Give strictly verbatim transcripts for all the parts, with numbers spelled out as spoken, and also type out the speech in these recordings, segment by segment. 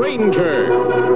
Ranger.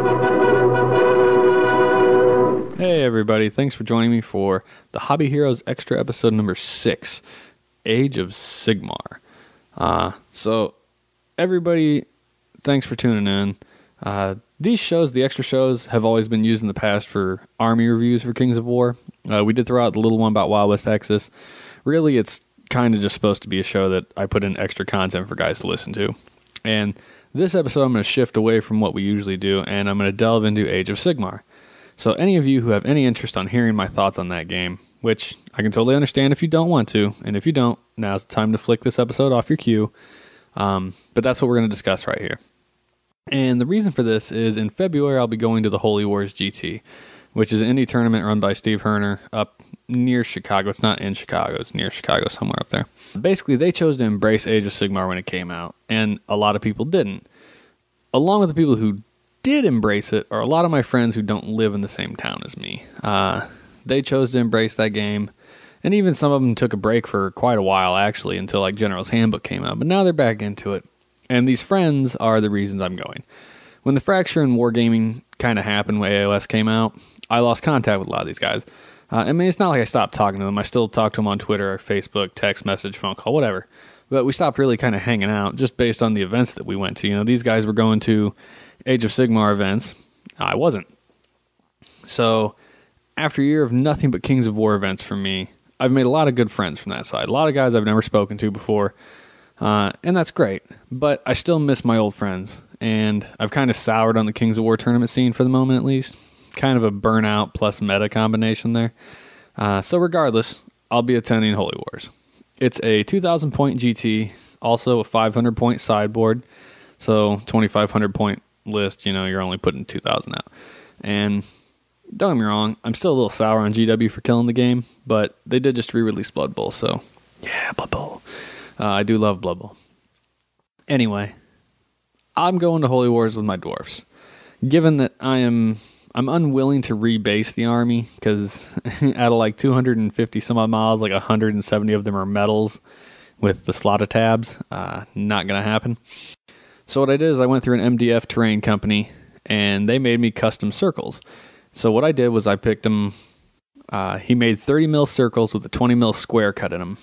Hey everybody, thanks for joining me for the Hobby Heroes Extra episode number six, Age of Sigmar. Uh, so, everybody, thanks for tuning in. Uh, these shows, the extra shows, have always been used in the past for army reviews for Kings of War. Uh, we did throw out the little one about Wild West Texas. Really, it's kind of just supposed to be a show that I put in extra content for guys to listen to. And this episode, I'm going to shift away from what we usually do, and I'm going to delve into Age of Sigmar. So any of you who have any interest on hearing my thoughts on that game, which I can totally understand if you don't want to, and if you don't, now's the time to flick this episode off your queue. Um, but that's what we're going to discuss right here. And the reason for this is in February I'll be going to the Holy Wars G T, which is an indie tournament run by Steve Herner up near Chicago. It's not in Chicago, it's near Chicago, somewhere up there. Basically, they chose to embrace Age of Sigmar when it came out, and a lot of people didn't. Along with the people who did embrace it are a lot of my friends who don't live in the same town as me. Uh, they chose to embrace that game, and even some of them took a break for quite a while, actually, until like General's Handbook came out, but now they're back into it. And these friends are the reasons I'm going. When the fracture in wargaming kind of happened when A O S came out, I lost contact with a lot of these guys. Uh, I mean, it's not like I stopped talking to them. I still talk to them on Twitter, Facebook, text message, phone call, whatever. But we stopped really kind of hanging out just based on the events that we went to. You know, these guys were going to Age of Sigmar events. I wasn't. So, after a year of nothing but Kings of War events from me, I've made a lot of good friends from that side. A lot of guys I've never spoken to before. Uh, and that's great. But I still miss my old friends. And I've kind of soured on the Kings of War tournament scene for the moment, at least. Kind of a burnout plus meta combination there. Uh, so regardless, I'll be attending Holy Wars. It's a two thousand point G T, also a five hundred point sideboard. So twenty-five hundred point list, you know, you're only putting two thousand out. And don't get me wrong, I'm still a little sour on G W for killing the game, but they did just re-release Blood Bowl, so yeah, Blood Bowl. Uh, I do love Blood Bowl. Anyway, I'm going to Holy Wars with my dwarfs. Given that I am, I'm unwilling to rebase the army, because out of like two hundred fifty some odd miles, like one hundred seventy of them are metals with the slotted tabs. Uh, not going to happen. So what I did is I went through an M D F terrain company, and they made me custom circles. So what I did was I picked them, uh, he made thirty mil circles with a twenty mil square cut in them,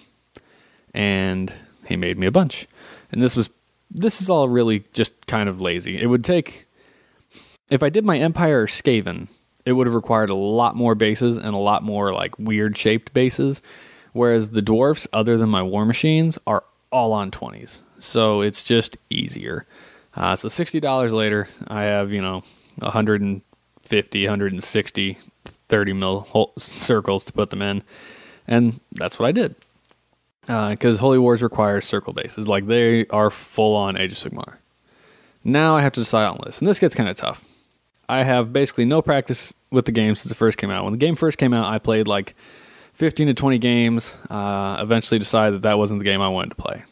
and he made me a bunch. And this was, this is all really just kind of lazy. It would take, if I did my Empire or Skaven, it would have required a lot more bases and a lot more like weird shaped bases, whereas the dwarfs, other than my war machines, are all on twenties. So it's just easier. Uh, so sixty dollars later, I have, you know, one hundred fifty, one hundred sixty, thirty mil whole circles to put them in. And that's what I did. Because uh, Holy Wars requires circle bases. Like, they are full on Age of Sigmar. Now I have to decide on lists. And this gets kind of tough. I have basically no practice with the game since it first came out. When the game first came out, I played like fifteen to twenty games. Uh, eventually decided that that wasn't the game I wanted to play.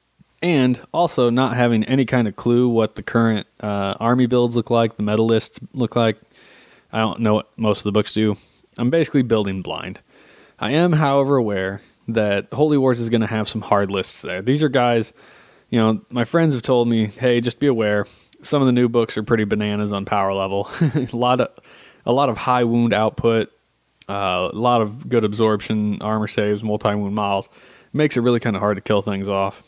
And also not having any kind of clue what the current uh, army builds look like, the meta lists look like. I don't know what most of the books do. I'm basically building blind. I am, however, aware that Holy Wars is going to have some hard lists there. These are guys, you know, my friends have told me, hey, just be aware. Some of the new books are pretty bananas on power level. a lot of a lot of high wound output, uh, a lot of good absorption, armor saves, multi-wound miles. Makes it really kind of hard to kill things off.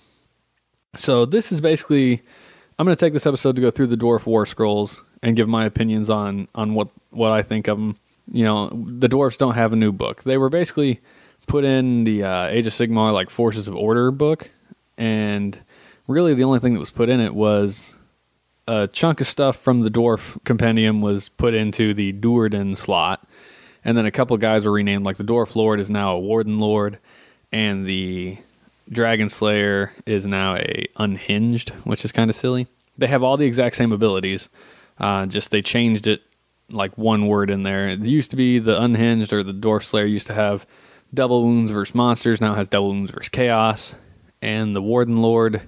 So this is basically, I'm going to take this episode to go through the Dwarf War Scrolls and give my opinions on, on what, what I think of them. You know, the dwarfs don't have a new book. They were basically put in the uh, Age of Sigmar, like, Forces of Order book, and really the only thing that was put in it was a chunk of stuff from the Dwarf Compendium was put into the Duerden slot, and then a couple guys were renamed, like the Dwarf Lord is now a Warden Lord, and the Dragon Slayer is now a Unhinged, which is kind of silly. They have all the exact same abilities, uh, just they changed it like one word in there. It used to be the Unhinged or the Dwarf Slayer used to have double wounds versus monsters, now has double wounds versus chaos. And the Warden Lord,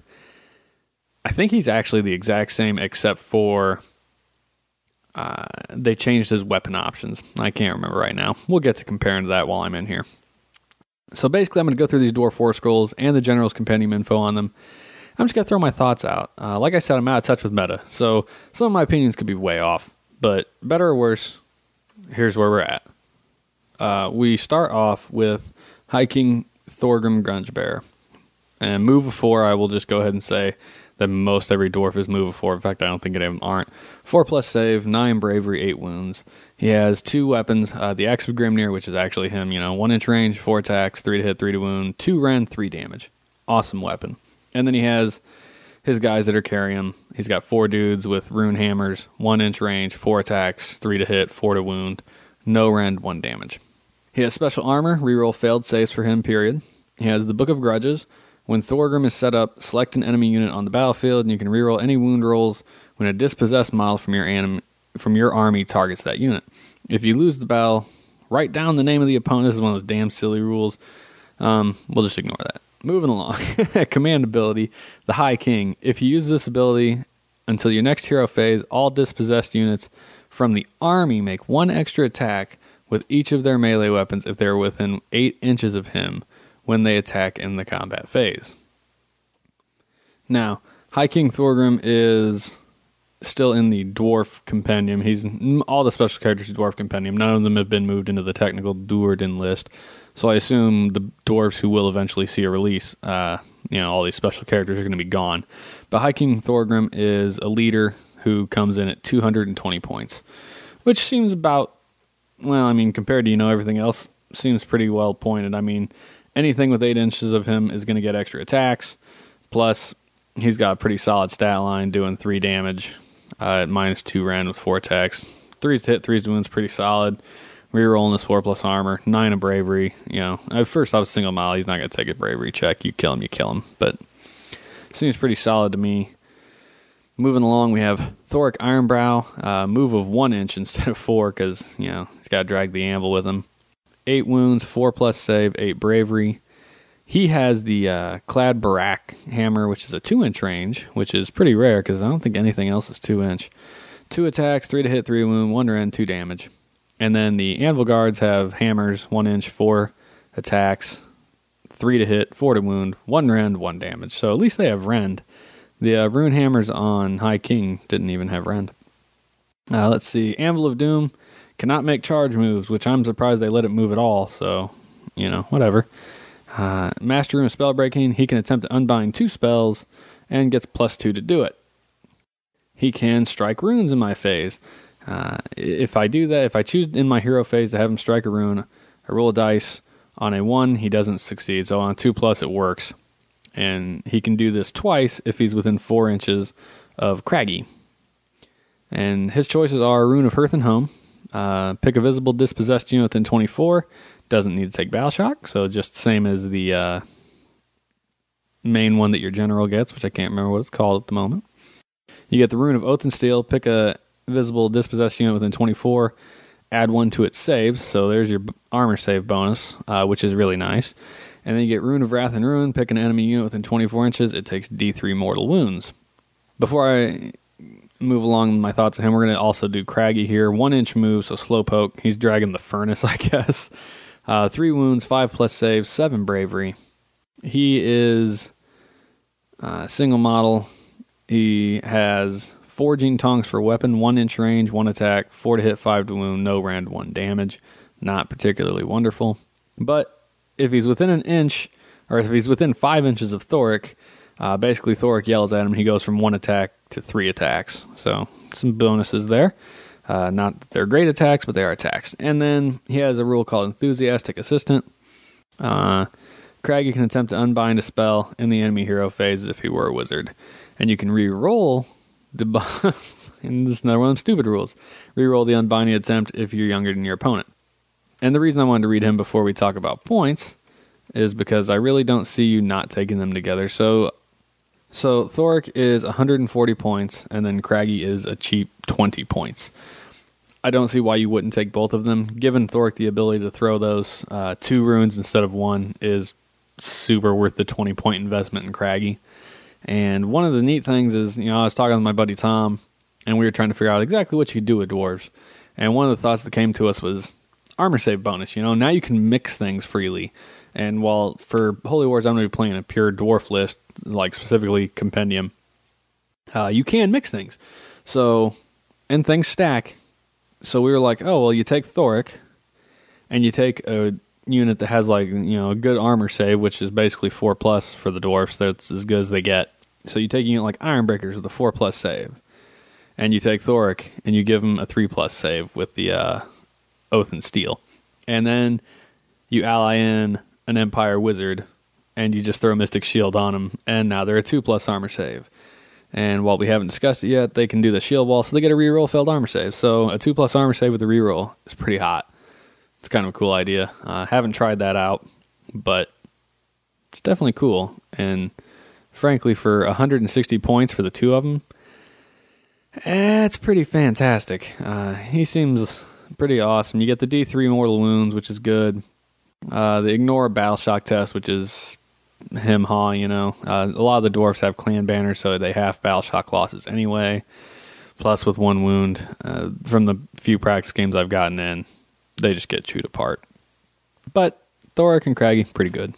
I think he's actually the exact same except for uh, they changed his weapon options. I can't remember right now. We'll get to comparing to that while I'm in here. So basically I'm going to go through these Dwarf War Scrolls and the General's Compendium info on them I'm just going to throw my thoughts out. Uh, like I said, I'm out of touch with meta, so some of my opinions could be way off. But better or worse, here's where we're at. Uh, we start off with High King Thorgrim Grungebear. And move of four, I will just go ahead and say that most every dwarf is move of four. In fact, I don't think any of them aren't. Four plus save, nine bravery, eight wounds. He has two weapons. Uh, the Axe of Grimnir, which is actually him, you know, one inch range, four attacks, three to hit, three to wound, two rend, three damage. Awesome weapon. And then he has his guys that are carrying him. He's got four dudes with rune hammers, one inch range, four attacks, three to hit, four to wound, no rend, one damage. He has special armor, reroll failed saves for him, period. He has the Book of Grudges. When Thorgrim is set up, select an enemy unit on the battlefield, and you can reroll any wound rolls when a dispossessed model from your anim- from your army targets that unit. If you lose the battle, write down the name of the opponent. This is one of those damn silly rules. Um, we'll just ignore that. Moving along. Command ability, the High King. If you use this ability until your next hero phase, all dispossessed units from the army make one extra attack with each of their melee weapons if they're within eight inches of him when they attack in the combat phase. Now, High King Thorgrim is still in the Dwarf Compendium. He's all the special characters in Dwarf Compendium. None of them have been moved into the technical Duerden list. So I assume the dwarves who will eventually see a release, uh, you know, all these special characters are going to be gone. But High King Thorgrim is a leader who comes in at two hundred twenty points, which seems about, well, I mean, compared to, you know, everything else, seems pretty well pointed. I mean, anything with eight inches of him is going to get extra attacks. Plus, he's got a pretty solid stat line, doing three damage uh, at minus two rend with four attacks. Threes to hit, threes to wounds, pretty solid. Rerolling his four plus armor, nine of bravery. You know, at first I was single mile. He's not going to take a bravery check. You kill him, you kill him. But seems pretty solid to me. Moving along, we have Thoric Ironbrow, uh, move of one inch instead of four because, you know, he's got to drag the anvil with him. Eight wounds, four plus save, eight bravery. He has the uh, Clad Barak hammer, which is a two inch range, which is pretty rare because I don't think anything else is two inch. Two attacks, three to hit, three to wound, one to rend, two damage. And then the Anvil Guards have hammers, one inch, four attacks, three to hit, four to wound, one rend, one damage. So at least they have rend. The uh, rune hammers on High King didn't even have rend. Uh, let's see. Anvil of Doom cannot make charge moves, which I'm surprised they let it move at all. So, you know, whatever. Uh, Master Rune of Spellbreaking, he can attempt to unbind two spells and gets plus two to do it. He can strike runes in my phase. Uh, if I do that, if I choose in my hero phase to have him strike a rune, I roll a dice. On a one, he doesn't succeed. So on a two plus, it works. And he can do this twice if he's within four inches of Craggy. And his choices are Rune of Hearth and Home. Uh, pick a visible dispossessed unit within twenty-four. Doesn't need to take Battle Shock. So just the same as the uh, main one that your general gets, which I can't remember what it's called at the moment. You get the Rune of Oath and Steel. Pick a visible dispossessed unit within twenty-four. Add one to its saves. So there's your armor save bonus, uh, which is really nice. And then you get Rune of Wrath and Ruin. Pick an enemy unit within twenty-four inches. It takes D three mortal wounds. Before I move along with my thoughts of him, we're going to also do Craggy here. One inch move, so Slowpoke. He's dragging the furnace, I guess. Uh, three wounds, five plus saves, seven bravery. He is uh, single model. He has Forging Tongs for weapon, one inch range, one attack, four to hit, five to wound, no rend, one damage. Not particularly wonderful. But if he's within an inch, or if he's within five inches of Thoric, uh, basically Thoric yells at him and he goes from one attack to three attacks. So some bonuses there. Uh, not that they're great attacks, but they are attacks. And then he has a rule called Enthusiastic Assistant. Uh, Craggy can attempt to unbind a spell in the enemy hero phase as if he were a wizard. And you can re-roll the... and this is another one of them stupid rules. Re-roll the unbinding attempt if you're younger than your opponent. And the reason I wanted to read him before we talk about points is because I really don't see you not taking them together. So... So Thoric is one hundred forty points, and then Craggy is a cheap twenty points. I don't see why you wouldn't take both of them. Given Thoric the ability to throw those uh, two runes instead of one is super worth the twenty-point investment in Craggy. And one of the neat things is, you know, I was talking with my buddy Tom, and we were trying to figure out exactly what you could do with dwarves. And one of the thoughts that came to us was armor save bonus. You know, now you can mix things freely. And while for Holy Wars, I'm going to be playing a pure dwarf list, like specifically Compendium, uh, you can mix things. So, and things stack. So we were like, oh, well, you take Thoric, and you take a unit that has like, you know, a good armor save, which is basically four plus for the dwarfs. That's as good as they get. So you take a unit like Ironbreakers with a four plus save, and you take Thoric and you give him a three plus save with the uh, Oath and Steel, and then you ally in an Empire Wizard, and you just throw a Mystic Shield on them, and now they're a two plus armor save. And while we haven't discussed it yet, they can do the shield wall, so they get a reroll failed armor save. So a two plus armor save with a reroll is pretty hot. It's kind of a cool idea. I uh, haven't tried that out, but it's definitely cool. And frankly, for one hundred sixty points for the two of them, eh, it's pretty fantastic. Uh, he seems pretty awesome. You get the D three mortal wounds, which is good. Uh, the ignore battle shock test, which is him haw, you know. Uh, a lot of the dwarfs have clan banners, so they have battle shock losses anyway. Plus, with one wound, uh, from the few practice games I've gotten in, they just get chewed apart. But Thoric and Craggy, pretty good.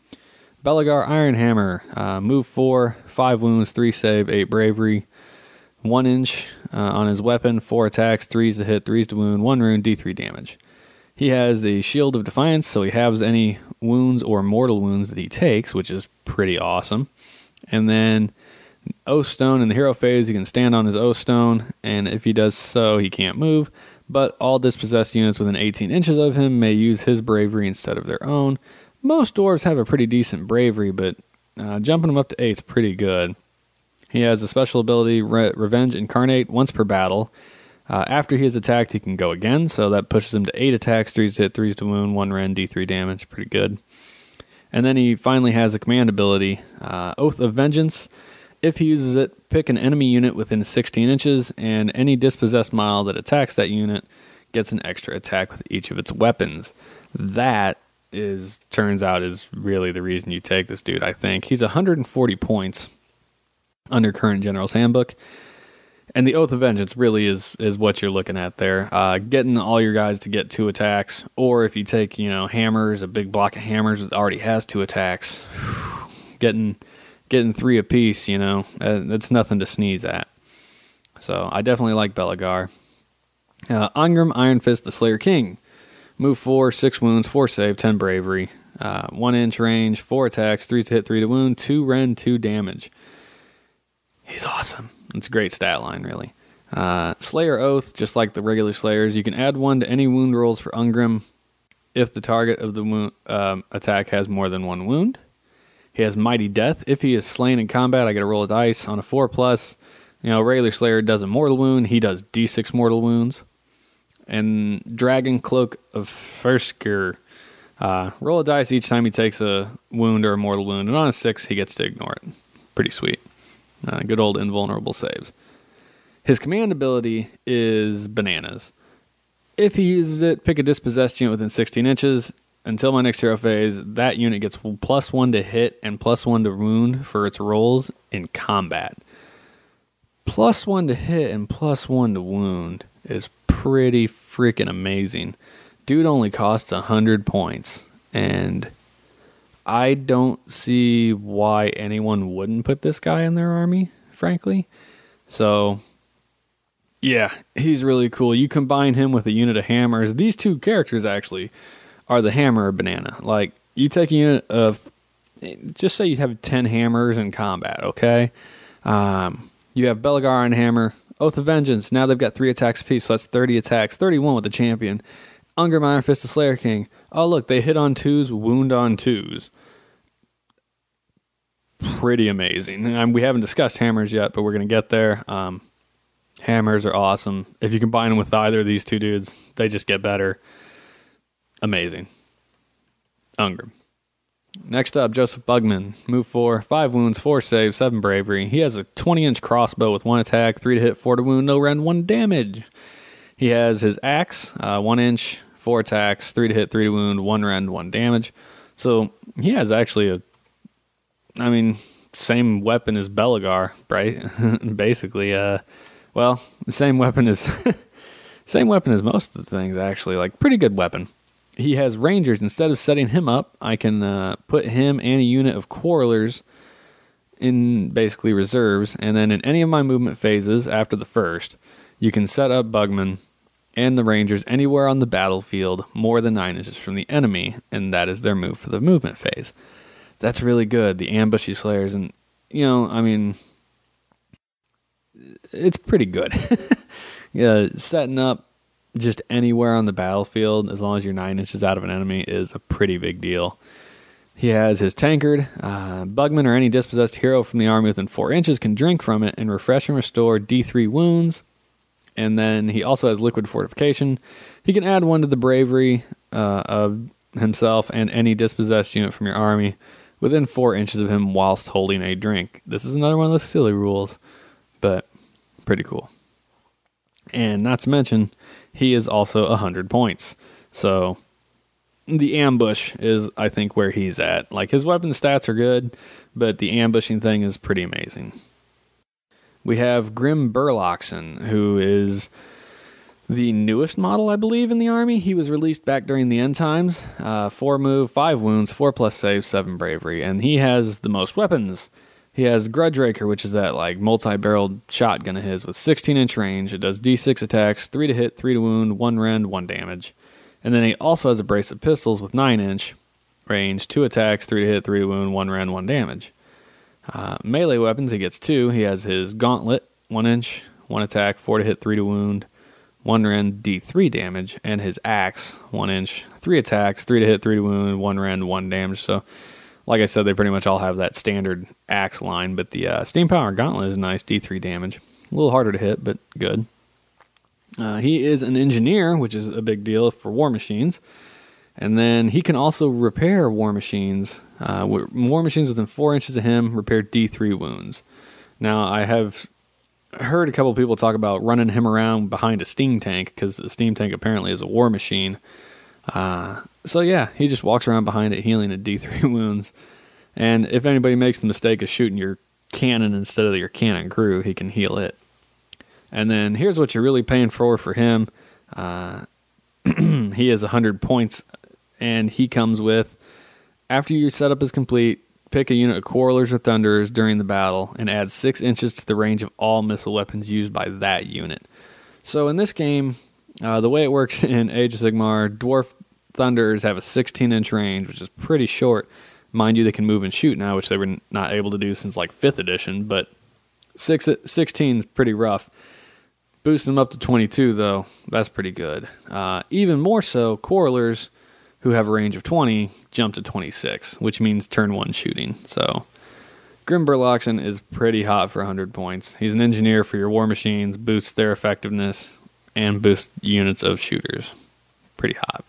Belegar Iron Hammer, uh, move four, five wounds, three save, eight bravery, one inch uh, on his weapon, four attacks, threes to hit, threes to wound, one rune, D three damage. He has the Shield of Defiance, so he halves any wounds or mortal wounds that he takes, which is pretty awesome. And then Oath Stone in the hero phase, he can stand on his Oath Stone, and if he does so, he can't move. But all dispossessed units within eighteen inches of him may use his bravery instead of their own. Most dwarves have a pretty decent bravery, but uh, jumping him up to eight's pretty good. He has a special ability, Re- Revenge Incarnate, once per battle. Uh, after he is attacked, he can go again, so that pushes him to eight attacks, threes to hit, threes to wound, one ren, D three damage, pretty good. And then he finally has a command ability, uh, Oath of Vengeance. If he uses it, pick an enemy unit within sixteen inches, and any dispossessed model that attacks that unit gets an extra attack with each of its weapons. That is, turns out, is really the reason you take this dude, I think. He's one hundred forty points under current General's Handbook. And the Oath of Vengeance really is is what you're looking at there. Uh, getting all your guys to get two attacks, or if you take, you know, hammers, a big block of hammers that already has two attacks, getting getting three apiece, you know, uh, that's nothing to sneeze at. So I definitely like Belegar. Uh, Angram Iron Fist, the Slayer King. Move four, six wounds, four save, ten bravery, uh, one inch range, four attacks, three to hit, three to wound, two ren, two damage. He's awesome. It's a great stat line, really. Uh, Slayer Oath, just like the regular Slayers, you can add one to any wound rolls for Ungrim if the target of the wound, um, attack has more than one wound. He has Mighty Death. If he is slain in combat, I get a roll of dice on a four plus. You know, regular Slayer does a mortal wound. He does D six mortal wounds. And Dragon Cloak of Ferskir. Uh, roll a dice each time he takes a wound or a mortal wound. And on a six, he gets to ignore it. Pretty sweet. Uh, good old invulnerable saves. His command ability is Bananas. If he uses it, pick a dispossessed unit within sixteen inches. Until my next hero phase, that unit gets plus one to hit and plus one to wound for its rolls in combat. Plus one to hit and plus one to wound is pretty freaking amazing. Dude only costs one hundred points, and I don't see why anyone wouldn't put this guy in their army, frankly. So, yeah, he's really cool. You combine him with a unit of hammers. These two characters, actually, are the hammer of Banana. Like, you take a unit of, just say you have ten hammers in combat, okay? Um, you have Belegar and Hammer, Oath of Vengeance. Now they've got three attacks apiece, so that's thirty attacks. thirty-one with the champion. Ungrim Iron Fist, the Slayer King. Oh, look, they hit on twos, wound on twos. Pretty amazing. And we haven't discussed hammers yet, but we're going to get there. Um, hammers are awesome. If you combine them with either of these two dudes, they just get better. Amazing. Ungrim. Next up, Joseph Bugman. Move four, five wounds, four saves, seven bravery. He has a twenty-inch crossbow with one attack, three to hit, four to wound, no rend, one damage. He has his axe, uh, one inch, four attacks, three to hit, three to wound, one rend, one damage. So he has actually a, I mean, same weapon as Belegar, right? Basically, uh, well, the same weapon as, same weapon as most of the things, actually. Like, pretty good weapon. he has Rangers. Instead of setting him up, I can uh, put him and a unit of Quarrelers in basically reserves, and then in any of my movement phases after the first, you can set up Bugman and the Rangers anywhere on the battlefield more than nine inches from the enemy, and that is their move for the movement phase. That's really good, the ambushy slayers, and, you know, I mean, it's pretty good. Yeah, setting up just anywhere on the battlefield, as long as you're nine inches out of an enemy, is a pretty big deal. He has his tankard. Uh, Bugman or any dispossessed hero from the army within four inches can drink from it and refresh and restore D three wounds. And then he also has liquid fortification. He can add one to the bravery uh, of himself and any dispossessed unit from your army within four inches of him whilst holding a drink. This is another one of those silly rules, but pretty cool. And not to mention, he is also one hundred points. So the ambush is, I think, where he's at. Like, his weapon stats are good, but the ambushing thing is pretty amazing. We have Grim Burloxen, who is the newest model, I believe, in the army. He was released back during the end times. Uh, four move, five wounds, four plus save, seven bravery. And he has the most weapons. He has Grudge Raker, which is that like multi-barreled shotgun of his with sixteen inch range. It does D six attacks, three to hit, three to wound, one rend, one damage. And then he also has a brace of pistols with nine inch range, two attacks, three to hit, three to wound, one rend, one damage. Uh, melee weapons, he gets two. He has his Gauntlet, one inch, one attack, four to hit, three to wound, one rend, D three damage. And his axe, one inch, three attacks, three to hit, three to wound, one rend, one damage. So, like I said, they pretty much all have that standard axe line. But the uh, Steam Power Gauntlet is nice, D three damage. A little harder to hit, but good. Uh, he is an engineer, which is a big deal for war machines. And then he can also repair war machines. Uh, war machines within four inches of him repair D three wounds. Now, I have heard a couple people talk about running him around behind a steam tank, because the steam tank apparently is a war machine. Uh, so yeah, he just walks around behind it healing at D three wounds. And if anybody makes the mistake of shooting your cannon instead of your cannon crew, he can heal it. And then here's what you're really paying for for him. Uh, he has one hundred points, and he comes with, after your setup is complete, pick a unit of Quarrelers or Thunderers during the battle, and add six inches to the range of all missile weapons used by that unit. So in this game, uh, the way it works in Age of Sigmar, Dwarf Thunderers have a sixteen inch range, which is pretty short. Mind you, they can move and shoot now, which they were not able to do since like fifth edition, but six, sixteen is pretty rough. Boosting them up to twenty-two, though, that's pretty good. Uh, even more so, Quarrelers, who have a range of twenty, jump to twenty-six, which means turn one shooting. So, Grim Burloxen is pretty hot for one hundred points. He's an engineer for your war machines, boosts their effectiveness, and boosts units of shooters. Pretty hot.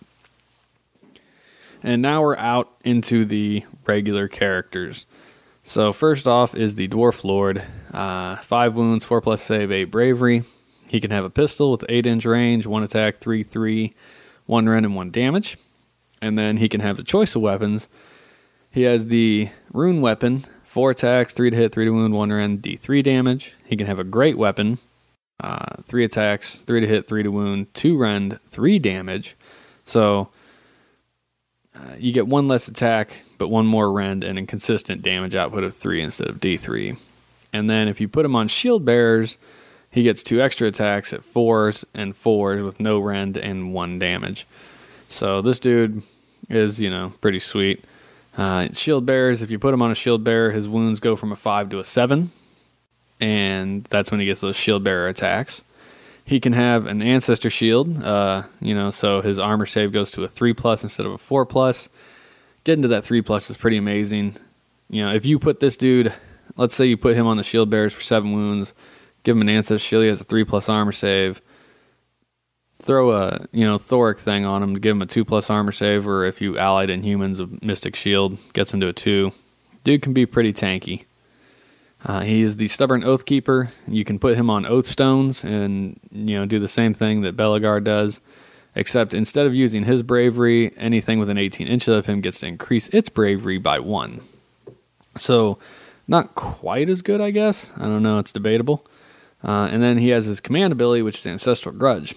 And now we're out into the regular characters. So, first off is the Dwarf Lord. Uh, five wounds, four plus save, eight bravery. He can have a pistol with eight inch range, one attack, three, three, one rend, and one damage. And then he can have the choice of weapons. He has the rune weapon, four attacks, three to hit, three to wound, one rend, D three damage. He can have a great weapon, uh, three attacks, three to hit, three to wound, two rend, three damage. So uh, you get one less attack, but one more rend, and a consistent damage output of three instead of D three. And then if you put him on shield bearers, he gets two extra attacks at fours and fours with no rend and one damage. So this dude is, you know, pretty sweet. Uh, shield bearers, if you put him on a shield bearer, his wounds go from a five to a seven. And that's when he gets those shield bearer attacks. He can have an ancestor shield, uh, you know, so his armor save goes to a three plus instead of a four plus. Getting to that three plus is pretty amazing. You know, if you put this dude, let's say you put him on the shield bearers for seven wounds, give him an ancestor shield, he has a three plus armor save. Throw a, you know, Thoric thing on him to give him a two plus armor save, or if you allied in humans, a Mystic Shield gets him to a two. Dude can be pretty tanky. Uh, he is the Stubborn Oathkeeper. You can put him on Oath Stones and, you know, do the same thing that Belegar does, except instead of using his bravery, anything within eighteen inches of him gets to increase its bravery by one. So, not quite as good, I guess. I don't know, it's debatable. Uh, and then he has his command ability, which is Ancestral Grudge.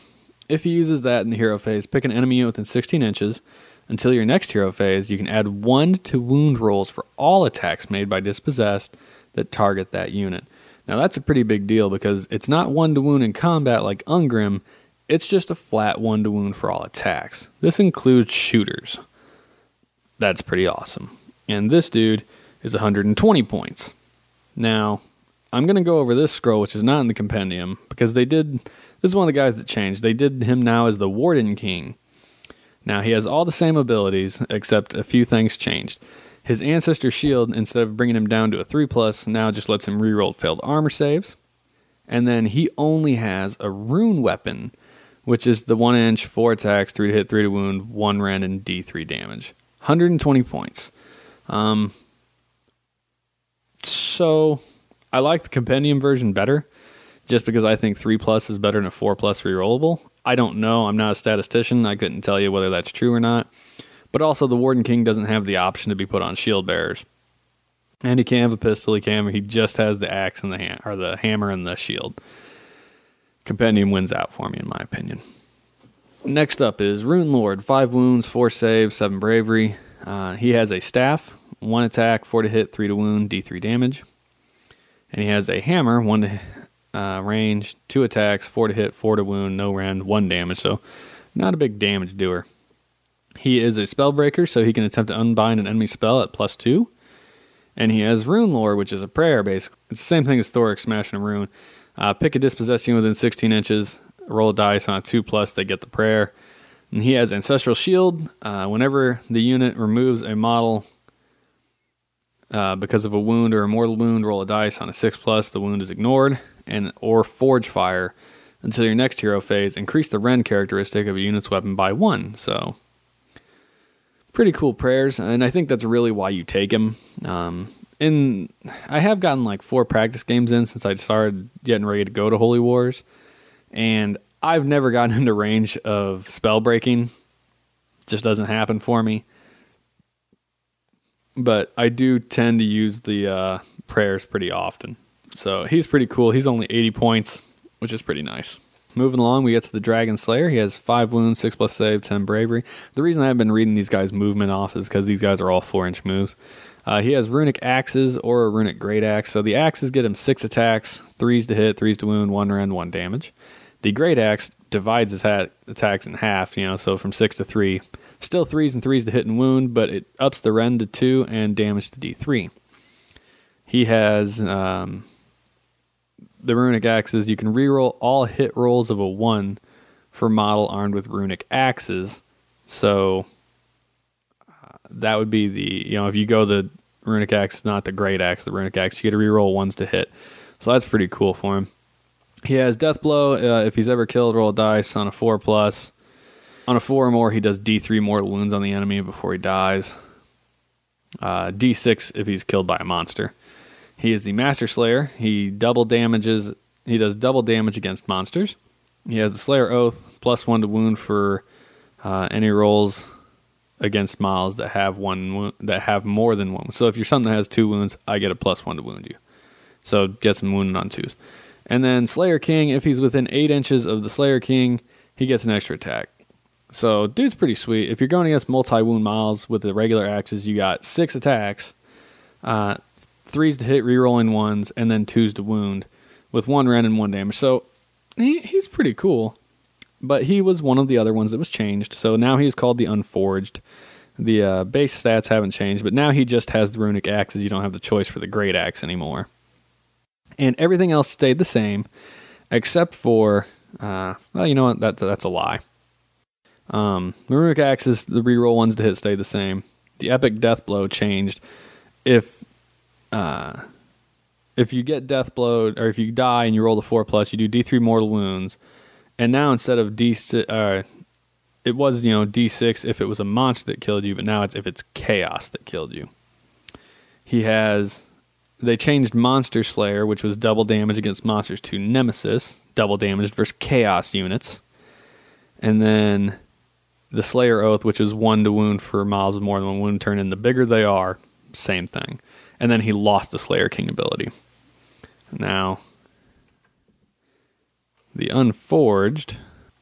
If he uses that in the hero phase, pick an enemy unit within sixteen inches. Until your next hero phase, you can add one to wound rolls for all attacks made by dispossessed that target that unit. Now that's a pretty big deal because it's not one to wound in combat like Ungrim, it's just a flat one to wound for all attacks. This includes shooters. That's pretty awesome. And this dude is one hundred twenty points. Now, I'm going to go over this scroll, which is not in the compendium, because they did, this is one of the guys that changed. They did him now as the Warden King. Now, he has all the same abilities, except a few things changed. His Ancestor Shield, instead of bringing him down to a three plus, now just lets him reroll failed armor saves. And then he only has a Rune Weapon, which is the one inch, four attacks, three to hit, three to wound, one rend, and D three damage. one hundred twenty points. Um, so, I like the compendium version better, just because I think three plus is better than a four plus rerollable. I don't know. I'm not a statistician. I couldn't tell you whether that's true or not. But also, the Warden King doesn't have the option to be put on shield bearers. And he can't have a pistol. He can't. He just has the axe and the ham, or the hammer and the shield. Compendium wins out for me, in my opinion. Next up is Rune Lord. Five wounds, four saves, seven bravery. Uh, he has a staff, one attack, four to hit, three to wound, D three damage. And he has a hammer, one to uh, range, two attacks, four to hit, four to wound, no rend, one damage. So not a big damage doer. He is a spellbreaker, so he can attempt to unbind an enemy spell at plus two. And he has Rune Lore, which is a prayer, basically. It's the same thing as Thoric smashing a rune. Uh, pick a dispossessed unit within sixteen inches, roll a dice on a two plus, they get the prayer. And he has Ancestral Shield. Uh, whenever the unit removes a model uh, because of a wound or a mortal wound, roll a dice on a six plus, the wound is ignored. And or Forge Fire until your next hero phase. Increase the rend characteristic of a unit's weapon by one. So, pretty cool prayers, and I think that's really why you take him. Um, and I have gotten like four practice games in since I started getting ready to go to Holy Wars, and I've never gotten into range of spell breaking. Just doesn't happen for me. But I do tend to use the uh, prayers pretty often. So he's pretty cool. He's only eighty points, which is pretty nice. Moving along, we get to the Dragon Slayer. He has five wounds, six plus save, ten bravery. The reason I've been reading these guys' movement off is because these guys are all four inch moves. Uh, he has Runic Axes or a Runic Great Axe. So the axes get him six attacks, threes to hit, threes to wound, one rend, one damage. The Great Axe divides his hat, attacks in half, you know, so from six to three. Still threes and threes to hit and wound, but it ups the rend to two and damage to D three. He has um, the Runic Axes. You can reroll all hit rolls of a one for model armed with Runic Axes. So uh, that would be the, you know, if you go the Runic Axe, not the Great Axe, the Runic Axe, you get to reroll ones to hit. So that's pretty cool for him. He has Death Blow. Uh, if he's ever killed, roll a dice on a four plus. On a four or more, he does D three mortal wounds on the enemy before he dies. Uh, D six if he's killed by a monster. He is the Master Slayer. He double damages. He does double damage against monsters. He has the Slayer Oath, plus one to wound for uh, any rolls against models that have one wo- that have more than one. So if you're something that has two wounds, I get a plus one to wound you. So get some wounded on twos. And then Slayer King, if he's within eight inches of the Slayer King, he gets an extra attack. So dude's pretty sweet. If you're going against multi-wound models with the regular axes, you got six attacks, uh, threes to hit, rerolling ones, and then twos to wound with one rend and one damage. So he, he's pretty cool. But he was one of the other ones that was changed. So now he's called the Unforged. The uh, base stats haven't changed, but now he just has the Runic Axes. You don't have the choice for the Great Axe anymore. And everything else stayed the same, except for, uh, well, you know what? That, that's a lie. Um, the Runic Axes, the reroll ones to hit stayed the same. The Epic Death Blow changed. If uh, if you get Death Blowed, or if you die and you roll the four plus, you do D three mortal wounds. And now instead of D six, uh, it was, you know, D six if it was a monster that killed you, but now it's if it's chaos that killed you. He has, they changed Monster Slayer, which was double damage against monsters, to Nemesis, double damage versus chaos units. And then the Slayer Oath, which is one to wound for models with more than one wound turn, and the bigger they are, same thing. And then he lost the Slayer King ability. Now, the Unforged.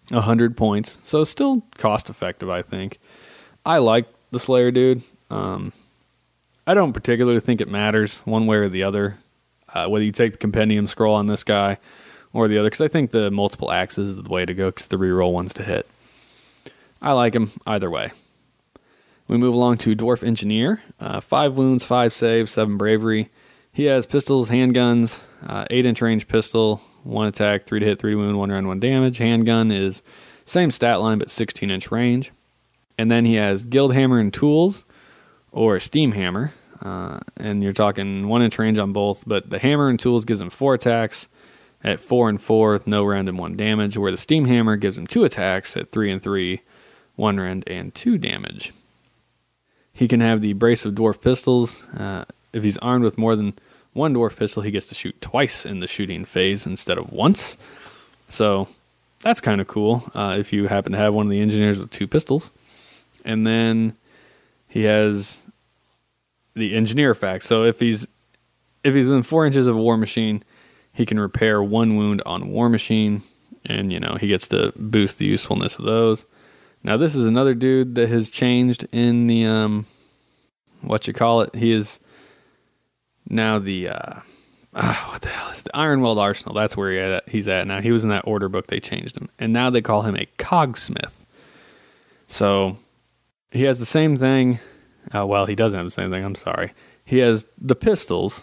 one hundred points. So still cost effective, I think. I like the Slayer dude. Um, I don't particularly think it matters one way or the other, uh, whether you take the Compendium Scroll on this guy or the other, because I think the multiple axes is the way to go because the reroll one's to hit. I like him either way. We move along to Dwarf Engineer. Uh, five wounds, five saves, seven bravery. He has pistols, handguns, uh, eight inch range pistol, one attack, three to hit, three to wound, one round, one damage. Handgun is same stat line, but sixteen inch range. And then he has Guild Hammer and Tools, or Steam Hammer. Uh, and you're talking one inch range on both, but the Hammer and Tools gives him four attacks at four and four with no rend and one damage, where the Steam Hammer gives him two attacks at three and three, one rend and two damage. He can have the Brace of Dwarf Pistols. Uh, if he's armed with more than one Dwarf Pistol, he gets to shoot twice in the shooting phase instead of once. So that's kind of cool uh, if you happen to have one of the engineers with two pistols. And then he has the Engineer effect. So if he's if he's within four inches of a War Machine, he can repair one wound on War Machine, and you know he gets to boost the usefulness of those. Now this is another dude that has changed in the um, what you call it. He is now the uh, oh, what the hell is the Ironweld Arsenal? That's where he at, he's at now. He was in that order book. They changed him, and now they call him a Cogsmith. So he has the same thing. Uh, well, he doesn't have the same thing. I'm sorry. He has the pistols,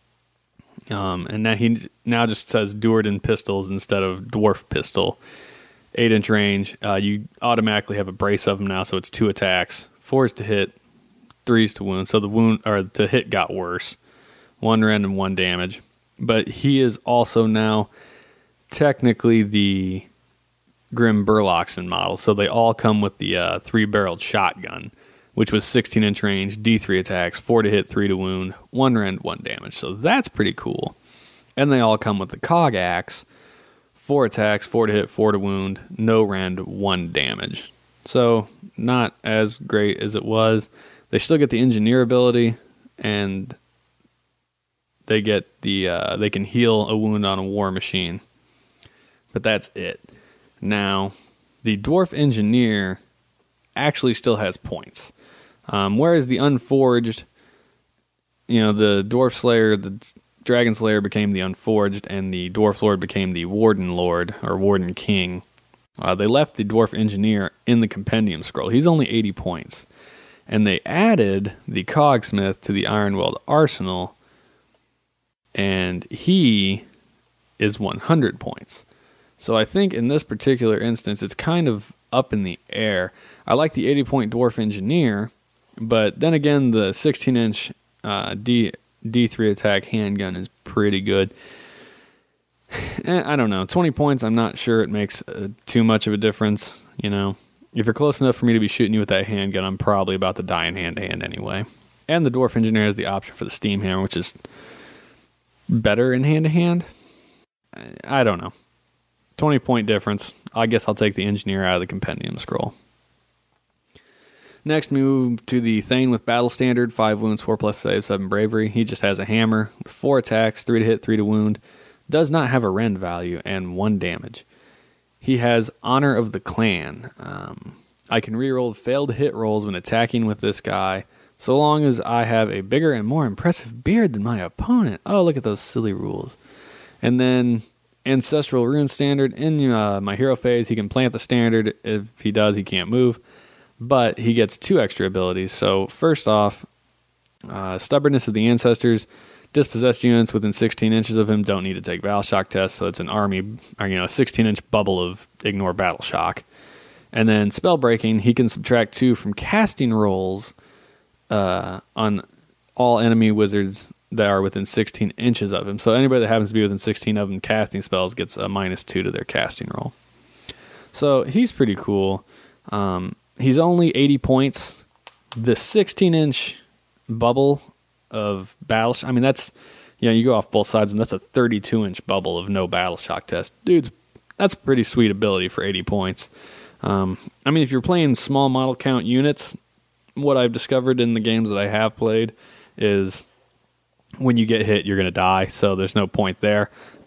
um, and now he now just says Duardin pistols instead of Dwarf pistol. Eight inch range. Uh, you automatically have a brace of them now, so it's two attacks, fours to hit, threes to wound. So the wound or the hit got worse. One rend and one damage. But he is also now technically the Grim Burloxen model. So they all come with the uh, three-barreled shotgun, which was sixteen inch range, D three attacks, four to hit, three to wound, one rend, one damage. So that's pretty cool. And they all come with the Cog Axe, four attacks, four to hit, four to wound, no rend, one damage. So not as great as it was. They still get the Engineer ability, and they get the uh, they can heal a wound on a War Machine. But that's it. Now, the Dwarf Engineer actually still has points. Um, whereas the Unforged, you know, the Dwarf Slayer, the Dragon Slayer became the Unforged, and the Dwarf Lord became the Warden Lord, or Warden King. Uh, they left the Dwarf Engineer in the Compendium Scroll. He's only eighty points. And they added the Cogsmith to the Ironweld Arsenal, and he is one hundred points. So I think in this particular instance, it's kind of up in the air. I like the eighty point Dwarf Engineer, but then again, the sixteen inch uh, D, D3 attack handgun is pretty good. I don't know. twenty points, I'm not sure it makes uh, too much of a difference. You know, if you're close enough for me to be shooting you with that handgun, I'm probably about to die in hand-to-hand anyway. And the Dwarf Engineer has the option for the Steam Hammer, which is better in hand-to-hand. I don't know. twenty point difference. I guess I'll take the Engineer out of the Compendium Scroll. Next, we move to the Thane with Battle Standard. five wounds, four plus save, seven bravery. He just has a hammer with four attacks, three to hit, three to wound. Does not have a rend value, and one damage. He has Honor of the Clan. Um, I can reroll failed hit rolls when attacking with this guy, so long as I have a bigger and more impressive beard than my opponent. Oh, look at those silly rules. And then Ancestral Rune Standard. In uh, my hero phase, he can plant the standard. If he does, he can't move. But he gets two extra abilities. So first off, uh, Stubbornness of the Ancestors. Dispossessed units within sixteen inches of him don't need to take Battle Shock tests, so it's an army, or, you know, a sixteen inch bubble of ignore Battle Shock. And then Spell Breaking, he can subtract two from casting rolls uh, on all enemy wizards that are within sixteen inches of him. So anybody that happens to be within sixteen of him casting spells gets a minus two to their casting roll. So he's pretty cool. Um, he's only eighty points. The sixteen inch bubble of battle, I mean, that's, you know, you go off both sides of them, that's a thirty-two inch bubble of no Battle Shock test. Dude's, that's a pretty sweet ability for eighty points. Um, I mean, if you're playing small model count units, what I've discovered in the games that I have played is when you get hit, you're going to die, so there's no point there.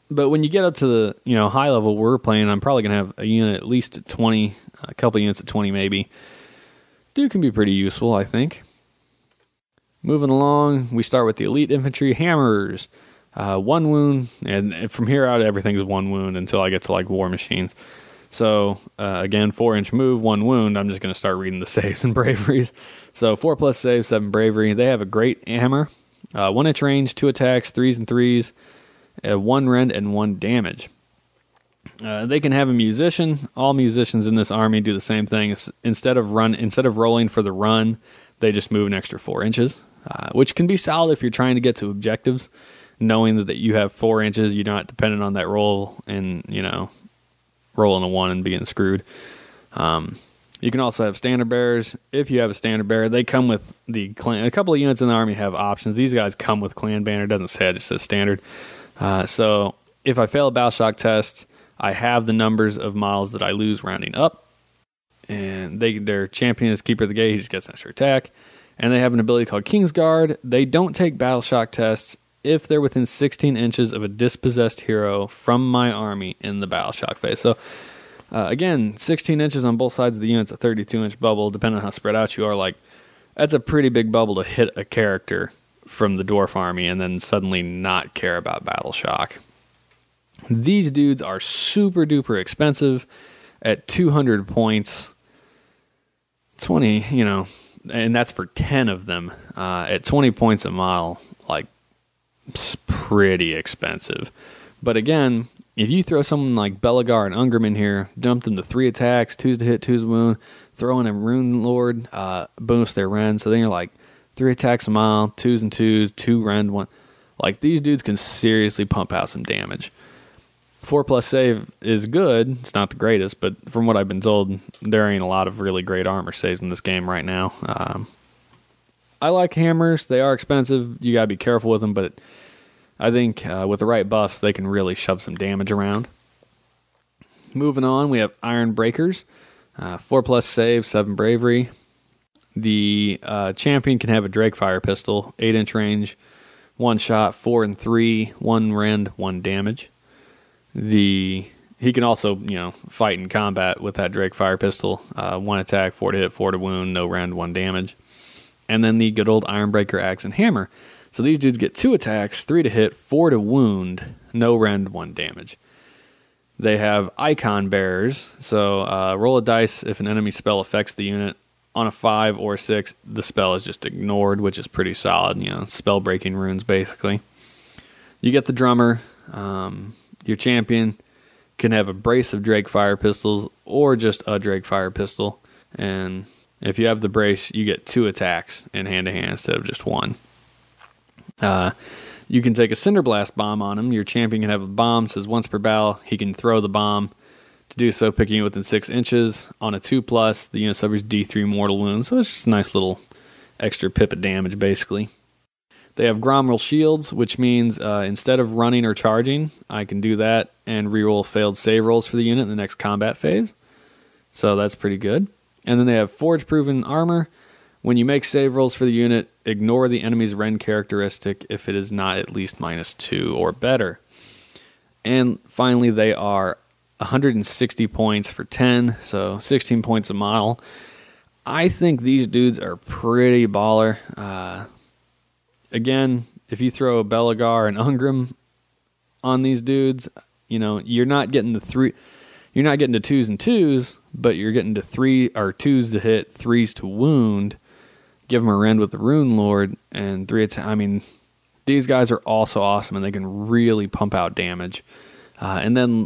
but when you get up to the you know high level we're playing, I'm probably gonna have a unit at least at twenty, a couple units at twenty maybe. Dude can be pretty useful, I think. Moving along, we start with the elite infantry hammers. Uh, one wound, and from here out, everything's one wound until I get to like war machines. So uh, again, four inch move, one wound. I'm just going to start reading the saves and braveries. So four plus save, seven bravery. They have a great hammer, uh, one inch range, two attacks, threes and threes, uh, one rend and one damage. Uh, they can have a musician. All musicians in this army do the same thing. Instead of run, instead of rolling for the run, they just move an extra four inches, uh, which can be solid if you're trying to get to objectives. Knowing that, that you have four inches, you're not dependent on that roll and, you know, rolling a one and being screwed. Um, you can also have standard bearers. If you have a standard bearer, they come with the clan. A couple of units in the army have options. These guys come with clan banner. It doesn't say, it just says standard. Uh, so if I fail a battle shock test, I have the numbers of miles that I lose rounding up. And they their champion is Keeper of the Gate. He just gets an extra attack. And they have an ability called Kingsguard. They don't take battle shock tests if they're within sixteen inches of a dispossessed hero from my army in the battle shock phase. So, uh, again, sixteen inches on both sides of the unit's a thirty-two inch bubble, depending on how spread out you are. Like, that's a pretty big bubble to hit a character from the dwarf army and then suddenly not care about battle shock. These dudes are super duper expensive at two hundred points. twenty, you know, and that's for ten of them. Uh, at twenty points a model, like, it's pretty expensive. But again, if you throw someone like Belagar and Ungrim in here, dump them to three attacks, twos to hit, twos to wound, throw in a Rune Lord, uh, boost their rend. So then you're like three attacks a mile, twos and twos, two rend, one. Like, these dudes can seriously pump out some damage. Four plus save is good. It's not the greatest, but from what I've been told, there ain't a lot of really great armor saves in this game right now. Um, I like hammers. They are expensive. You gotta be careful with them, but I think uh, with the right buffs, they can really shove some damage around. Moving on, we have Iron Breakers. Uh, four plus save, seven bravery. The uh, champion can have a Drakefire pistol, eight inch range, one shot, four and three, one rend, one damage. The he can also, you know, fight in combat with that Drakefire pistol. Uh, one attack, four to hit, four to wound, no rend, one damage. And then the good old Ironbreaker Axe and Hammer. So these dudes get two attacks, three to hit, four to wound, no rend, one damage. They have Icon Bearers. So uh, roll a dice if an enemy spell affects the unit. On a five or six, the spell is just ignored, which is pretty solid. You know, spell breaking runes basically. You get the Drummer. Um, your champion can have a brace of Drakefire pistols or just a Drakefire pistol. And if you have the brace, you get two attacks in hand-to-hand instead of just one. Uh, you can take a Cinderblast bomb on him. Your champion can have a bomb. Says once per battle, he can throw the bomb. To do so, picking it within six inches. On a two plus, the unit suffers D three mortal wounds. So it's just a nice little extra pip of damage, basically. They have Gromrel Shields, which means uh, instead of running or charging, I can do that and reroll failed save rolls for the unit in the next combat phase. So that's pretty good. And then they have Forge-Proven Armor. When you make save rolls for the unit, ignore the enemy's rend characteristic if it is not at least minus two or better. And finally, they are one hundred sixty points for ten, so sixteen points a model. I think these dudes are pretty baller. Uh, again, if you throw a Belagar and Ungrim on these dudes, you know, you're not getting the three... You're not getting to twos and twos, but you're getting to three or twos to hit, threes to wound. Give them a rend with the Rune Lord and three attack. I mean, these guys are also awesome, and they can really pump out damage. Uh, and then,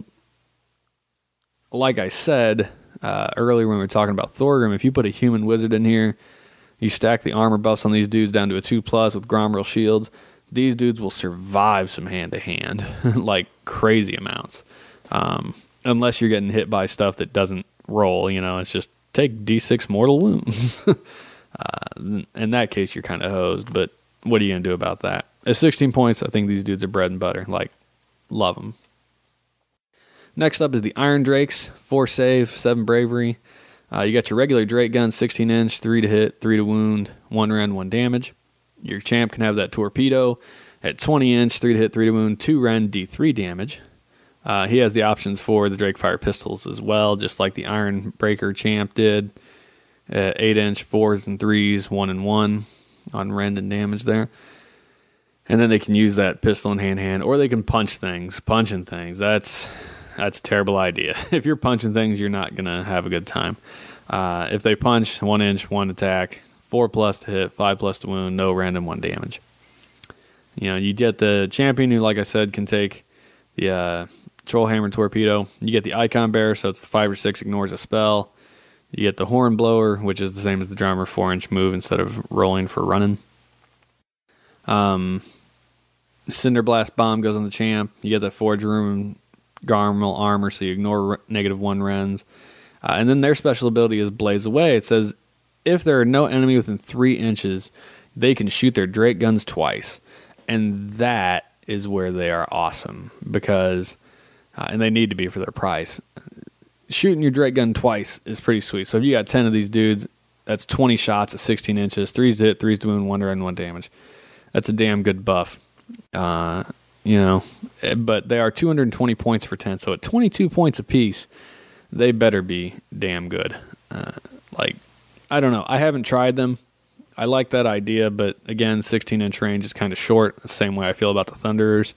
like I said uh, earlier when we were talking about Thorgrim, if you put a human wizard in here, you stack the armor buffs on these dudes down to a two plus with Gromrel Shields, these dudes will survive some hand to hand, like crazy amounts. Um, Unless you're getting hit by stuff that doesn't roll, you know, it's just take D six mortal wounds. uh, in that case, you're kind of hosed, but what are you going to do about that? At sixteen points, I think these dudes are bread and butter. Like, love them. Next up is the Iron Drakes. four save, seven bravery. Uh, you got your regular Drake gun, sixteen inch, three to hit, three to wound, one rend, one damage. Your champ can have that torpedo. At twenty inch, three to hit, three to wound, two rend, D three damage. Uh, he has the options for the Drakefire pistols as well, just like the Iron Breaker champ did. At eight inch, fours and threes, one and one on rend and damage there. And then they can use that pistol in hand-hand, or they can punch things. Punching things, that's that's a terrible idea. If you're punching things, you're not going to have a good time. Uh, if they punch, one inch, one attack, four plus to hit, five plus to wound, no random, one damage. You know, you get the champion who, like I said, can take the uh, Troll Hammer Torpedo. You get the Icon Bearer, so it's the five or six, ignores a spell. You get the Horn Blower, which is the same as the Drummer, four inch move instead of rolling for running. Um, Cinder Blast Bomb goes on the champ. You get the Forge Room Garmal Armor, so you ignore r- negative one rends. Uh, and then their special ability is Blaze Away. It says, if there are no enemy within three inches, they can shoot their Drake guns twice. And that is where they are awesome, because, uh, and they need to be for their price. Shooting your Drake gun twice is pretty sweet. So if you got ten of these dudes, that's twenty shots at sixteen inches, threes to hit, threes to wound, one to rend, one damage. That's a damn good buff. Uh, you know, but they are two hundred twenty points for ten. So at twenty-two points apiece, they better be damn good. Uh, like, I don't know. I haven't tried them. I like that idea, but again, sixteen inch range is kind of short. The same way I feel about the Thunderers.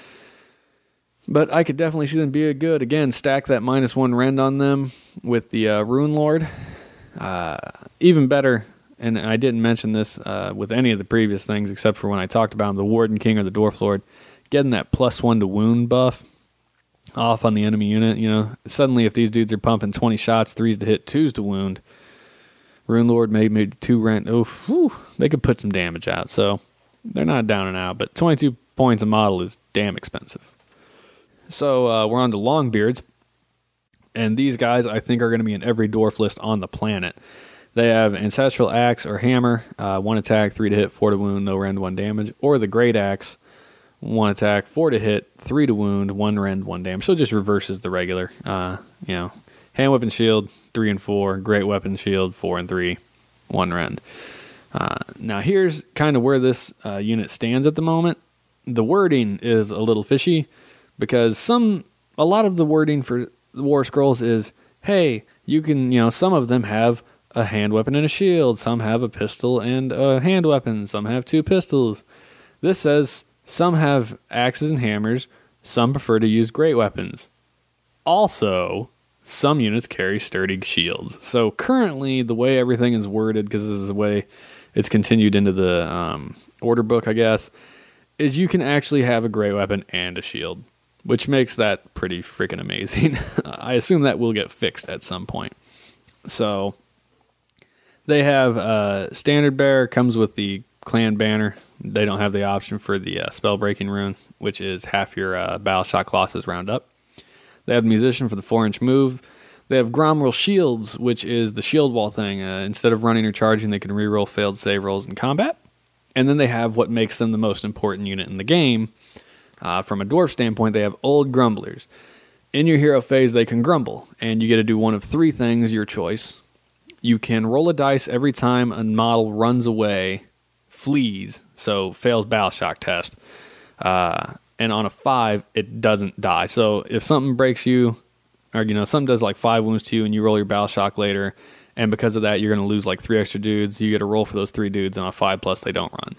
But I could definitely see them be a good. Again, stack that minus one rend on them with the uh, Rune Lord. Uh, even better, and I didn't mention this uh, with any of the previous things except for when I talked about them, the Warden King or the Dwarf Lord, getting that plus one to wound buff off on the enemy unit. You know, suddenly if these dudes are pumping twenty shots, threes to hit, twos to wound, Rune Lord made maybe two rend. Oh, whew, they could put some damage out. So they're not down and out, but twenty-two points a model is damn expensive. So uh, we're on to Longbeards. And these guys, I think, are going to be in every dwarf list on the planet. They have Ancestral Axe or Hammer, uh, one attack, three to hit, four to wound, no rend, one damage. Or the Great Axe, one attack, four to hit, three to wound, one rend, one damage. So it just reverses the regular. Uh, you know, Hand Weapon Shield, three and four. Great Weapon Shield, four and three, one rend. Uh, now here's kind of where this uh, unit stands at the moment. The wording is a little fishy because some, a lot of the wording for War Scrolls is, hey, you can, you know, some of them have a hand weapon and a shield, some have a pistol and a hand weapon, some have two pistols. This says some have axes and hammers, some prefer to use great weapons. Also, some units carry sturdy shields. So currently, the way everything is worded, because this is the way it's continued into the um, order book, I guess, is you can actually have a great weapon and a shield, which makes that pretty freaking amazing. I assume that will get fixed at some point. So they have uh, Standard Bearer, comes with the Clan Banner. They don't have the option for the uh, Spell Breaking Rune, which is half your uh, Battle Shock losses round up. They have Musician for the four inch move. They have Gromwell Shields, which is the shield wall thing. Uh, instead of running or charging, they can reroll failed save rolls in combat. And then they have what makes them the most important unit in the game. Uh, from a dwarf standpoint, they have Old Grumblers. In your hero phase, they can grumble, and you get to do one of three things, your choice. You can roll a dice every time a model runs away, flees, so fails Battle Shock test. Uh, and on a five, it doesn't die. So if something breaks you, or you know, something does like five wounds to you, and you roll your Battle Shock later, and because of that, you're going to lose like three extra dudes, you get a roll for those three dudes, and on a five plus, they don't run.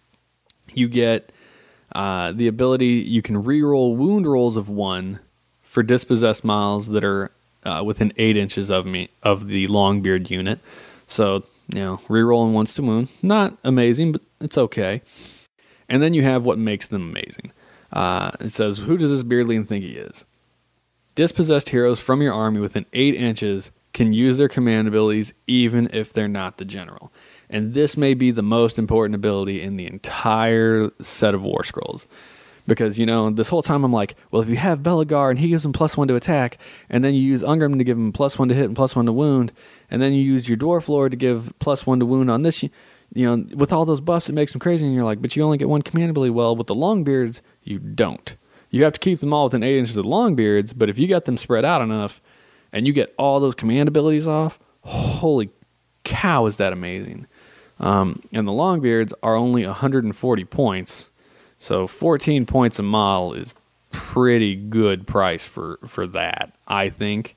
You get Uh, the ability, you can reroll wound rolls of one for dispossessed models that are uh, within eight inches of me of the Longbeard unit. So, you know, rerolling once to wound, not amazing, but it's okay. And then you have what makes them amazing. Uh, it says, who does this Beardling think he is? Dispossessed heroes from your army within eight inches can use their command abilities even if they're not the general. And this may be the most important ability in the entire set of War Scrolls. Because, you know, this whole time I'm like, well, if you have Belegar and he gives him plus one to attack, and then you use Ungrim to give him plus one to hit and plus one to wound, and then you use your Dwarf Lord to give plus one to wound on this, you, you know, with all those buffs, it makes them crazy. And you're like, but you only get one command ability. Well, with the Longbeards, you don't. You have to keep them all within eight inches of the Longbeards, but if you got them spread out enough, and you get all those command abilities off, holy cow, is that amazing. Um, and the Longbeards are only one hundred forty points, So fourteen points a model is pretty good price for, for that, I think.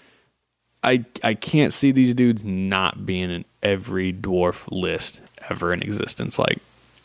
I I can't see these dudes not being in every dwarf list ever in existence. Like,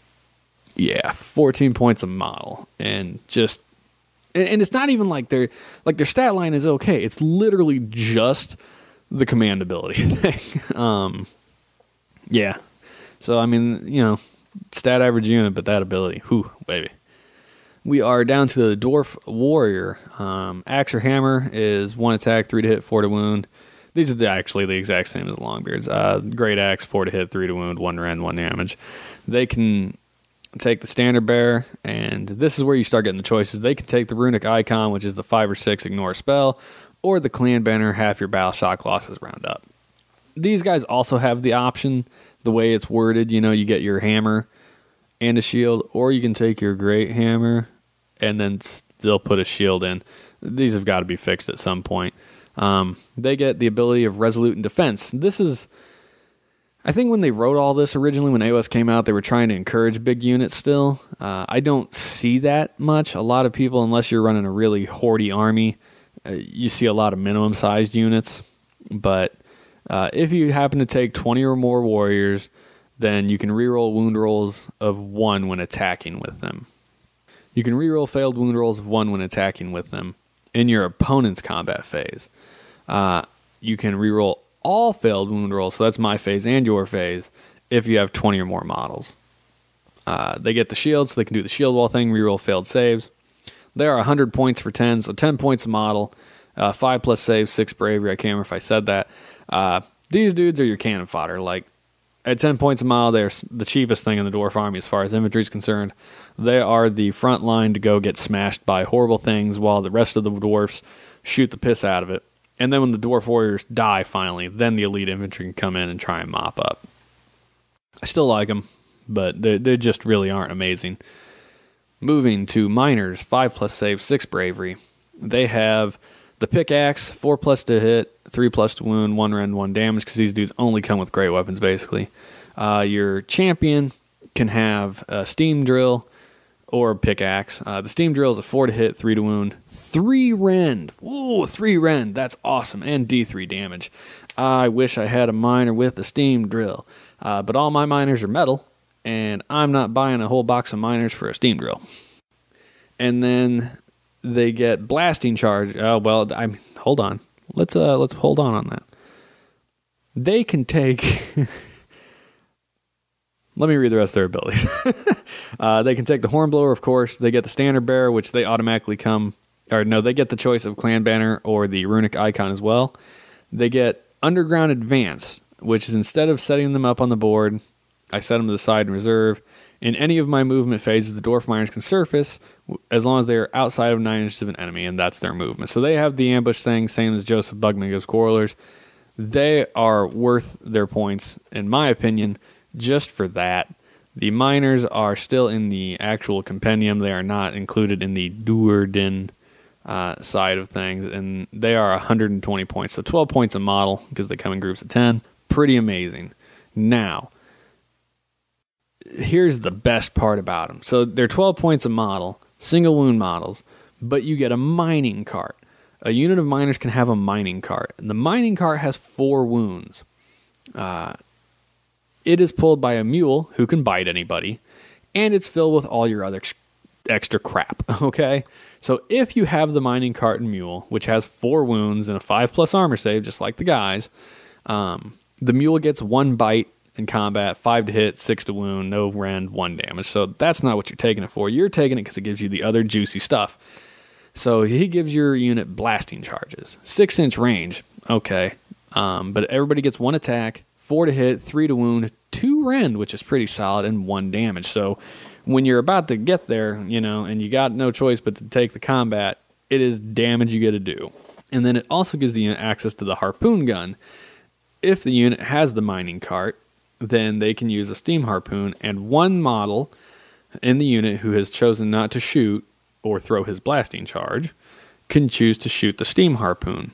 yeah, fourteen points a model, and just and, and it's not even like their like their stat line is okay. It's literally just the command ability thing. um, yeah. So I mean, you know, stat average unit, but that ability, whew, baby. We are down to the Dwarf Warrior. Um, Axe or Hammer is one attack, three to hit, four to wound. These are the, actually the exact same as Longbeards. Uh, Great Axe, four to hit, three to wound, one rend, one damage. They can take the Standard Bearer, and this is where you start getting the choices. They can take the Runic Icon, which is the five or six ignore spell, or the Clan Banner, half your battle shock losses round up. These guys also have the option, the way it's worded, you know, you get your hammer and a shield, or you can take your Great Hammer and then still put a shield in. These have got to be fixed at some point. Um, they get the ability of Resolute in Defense. This is, I think when they wrote all this originally, when A O S came out, they were trying to encourage big units still. Uh, I don't see that much. A lot of people, unless you're running a really hoardy army, uh, you see a lot of minimum-sized units. But uh, if you happen to take twenty or more warriors, then you can reroll wound rolls of one when attacking with them. You can reroll failed wound rolls of one when attacking with them in your opponent's combat phase. Uh, you can reroll all failed wound rolls, so that's my phase and your phase, if you have twenty or more models. Uh, they get the shield, so they can do the shield wall thing, reroll failed saves. They are one hundred points for ten, so ten points a model, uh, five plus saves, six bravery. I can't remember if I said that. Uh, these dudes are your cannon fodder. Like, at ten points a mile, they're the cheapest thing in the dwarf army as far as infantry is concerned. They are the front line to go get smashed by horrible things while the rest of the dwarfs shoot the piss out of it. And then when the dwarf warriors die finally, then the elite infantry can come in and try and mop up. I still like them, but they, they just really aren't amazing. Moving to miners, five plus save, six bravery. They have the pickaxe, four plus to hit, three plus to wound, one rend, one damage, because these dudes only come with great weapons, basically. Uh, your champion can have a steam drill or a pickaxe. Uh, the steam drill is a four to hit, three to wound, three rend. Ooh, three rend. That's awesome. And D three damage. I wish I had a miner with a steam drill. Uh, but all my miners are metal, and I'm not buying a whole box of miners for a steam drill. And then they get blasting charge. Oh, well, I hold on. Let's uh, let's hold on on that. They can take. Let me read the rest of their abilities. uh, they can take the Hornblower, of course. They get the Standard Bearer, which they automatically come. Or no, they get the choice of Clan Banner or the Runic Icon as well. They get Underground Advance, which is instead of setting them up on the board, I set them to the side in reserve. In any of my movement phases, the Dwarf Miners can surface as long as they are outside of nine inches of an enemy, and that's their movement. So they have the ambush thing, same as Joseph Bugman gives Quarrelers. They are worth their points, in my opinion, just for that. The miners are still in the actual compendium. They are not included in the Duerden uh, side of things, and they are one hundred twenty points. So twelve points a model, because they come in groups of ten. Pretty amazing. Now, here's the best part about them. So they're twelve points a model, single wound models, but you get a mining cart. A unit of miners can have a mining cart. And the mining cart has four wounds. Uh, it is pulled by a mule who can bite anybody, and it's filled with all your other ex- extra crap, okay? So if you have the mining cart and mule, which has four wounds and a five plus armor save, just like the guys, um, the mule gets one bite in combat, five to hit, six to wound, no rend, one damage. So that's not what you're taking it for. You're taking it because it gives you the other juicy stuff. So he gives your unit blasting charges. Six inch range, okay. Um, but everybody gets one attack, four to hit, three to wound, two rend, which is pretty solid, and one damage. So when you're about to get there, you know, and you got no choice but to take the combat, it is damage you get to do. And then it also gives the unit access to the harpoon gun. If the unit has the mining cart, then they can use a steam harpoon, and one model in the unit who has chosen not to shoot or throw his blasting charge can choose to shoot the steam harpoon.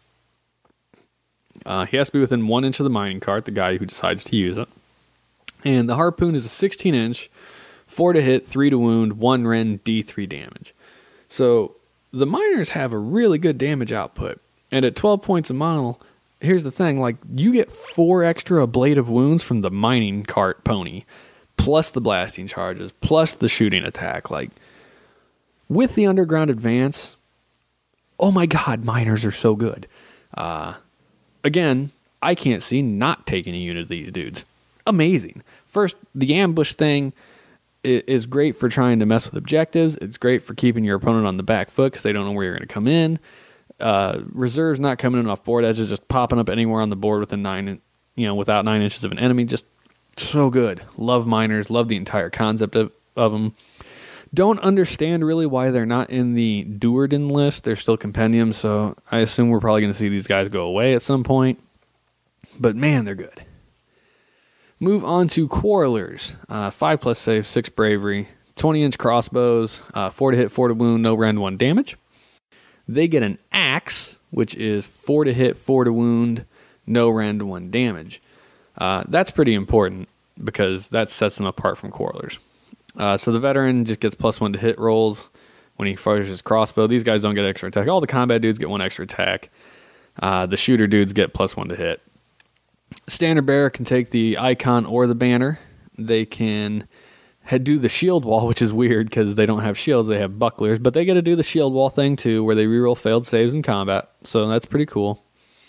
Uh, he has to be within one inch of the mining cart, the guy who decides to use it. And the harpoon is a sixteen inch, four to hit, three to wound, one rend, D three damage. So the miners have a really good damage output. And at twelve points a model, here's the thing, like, you get four extra Blade of Wounds from the mining cart pony, plus the blasting charges, plus the shooting attack. Like, with the underground advance, oh my god, miners are so good. Uh, again, I can't see not taking a unit of these dudes. Amazing. First, the ambush thing is great for trying to mess with objectives. It's great for keeping your opponent on the back foot because they don't know where you're going to come in. Uh, reserves not coming in off board edges, just popping up anywhere on the board within nine, you know, without nine inches of an enemy. Just so good. Love miners. Love the entire concept of, of them. Don't understand really why they're not in the Duerden list. They're still compendiums, so I assume we're probably going to see these guys go away at some point. But man, they're good. Move on to Quarrelers. Uh, five plus save, six bravery, twenty inch crossbows, uh, four to hit, four to wound, no rend, one damage. They get an axe, which is four to hit, four to wound, no rend, one damage. Uh, that's pretty important because that sets them apart from Quarrelers. Uh, so the veteran just gets plus one to hit rolls when he fires his crossbow. These guys don't get extra attack. All the combat dudes get one extra attack. Uh, the shooter dudes get plus one to hit. Standard bearer can take the icon or the banner. They can head do the shield wall, which is weird because they don't have shields. They have bucklers, but they get to do the shield wall thing too, where they reroll failed saves in combat. So that's pretty cool.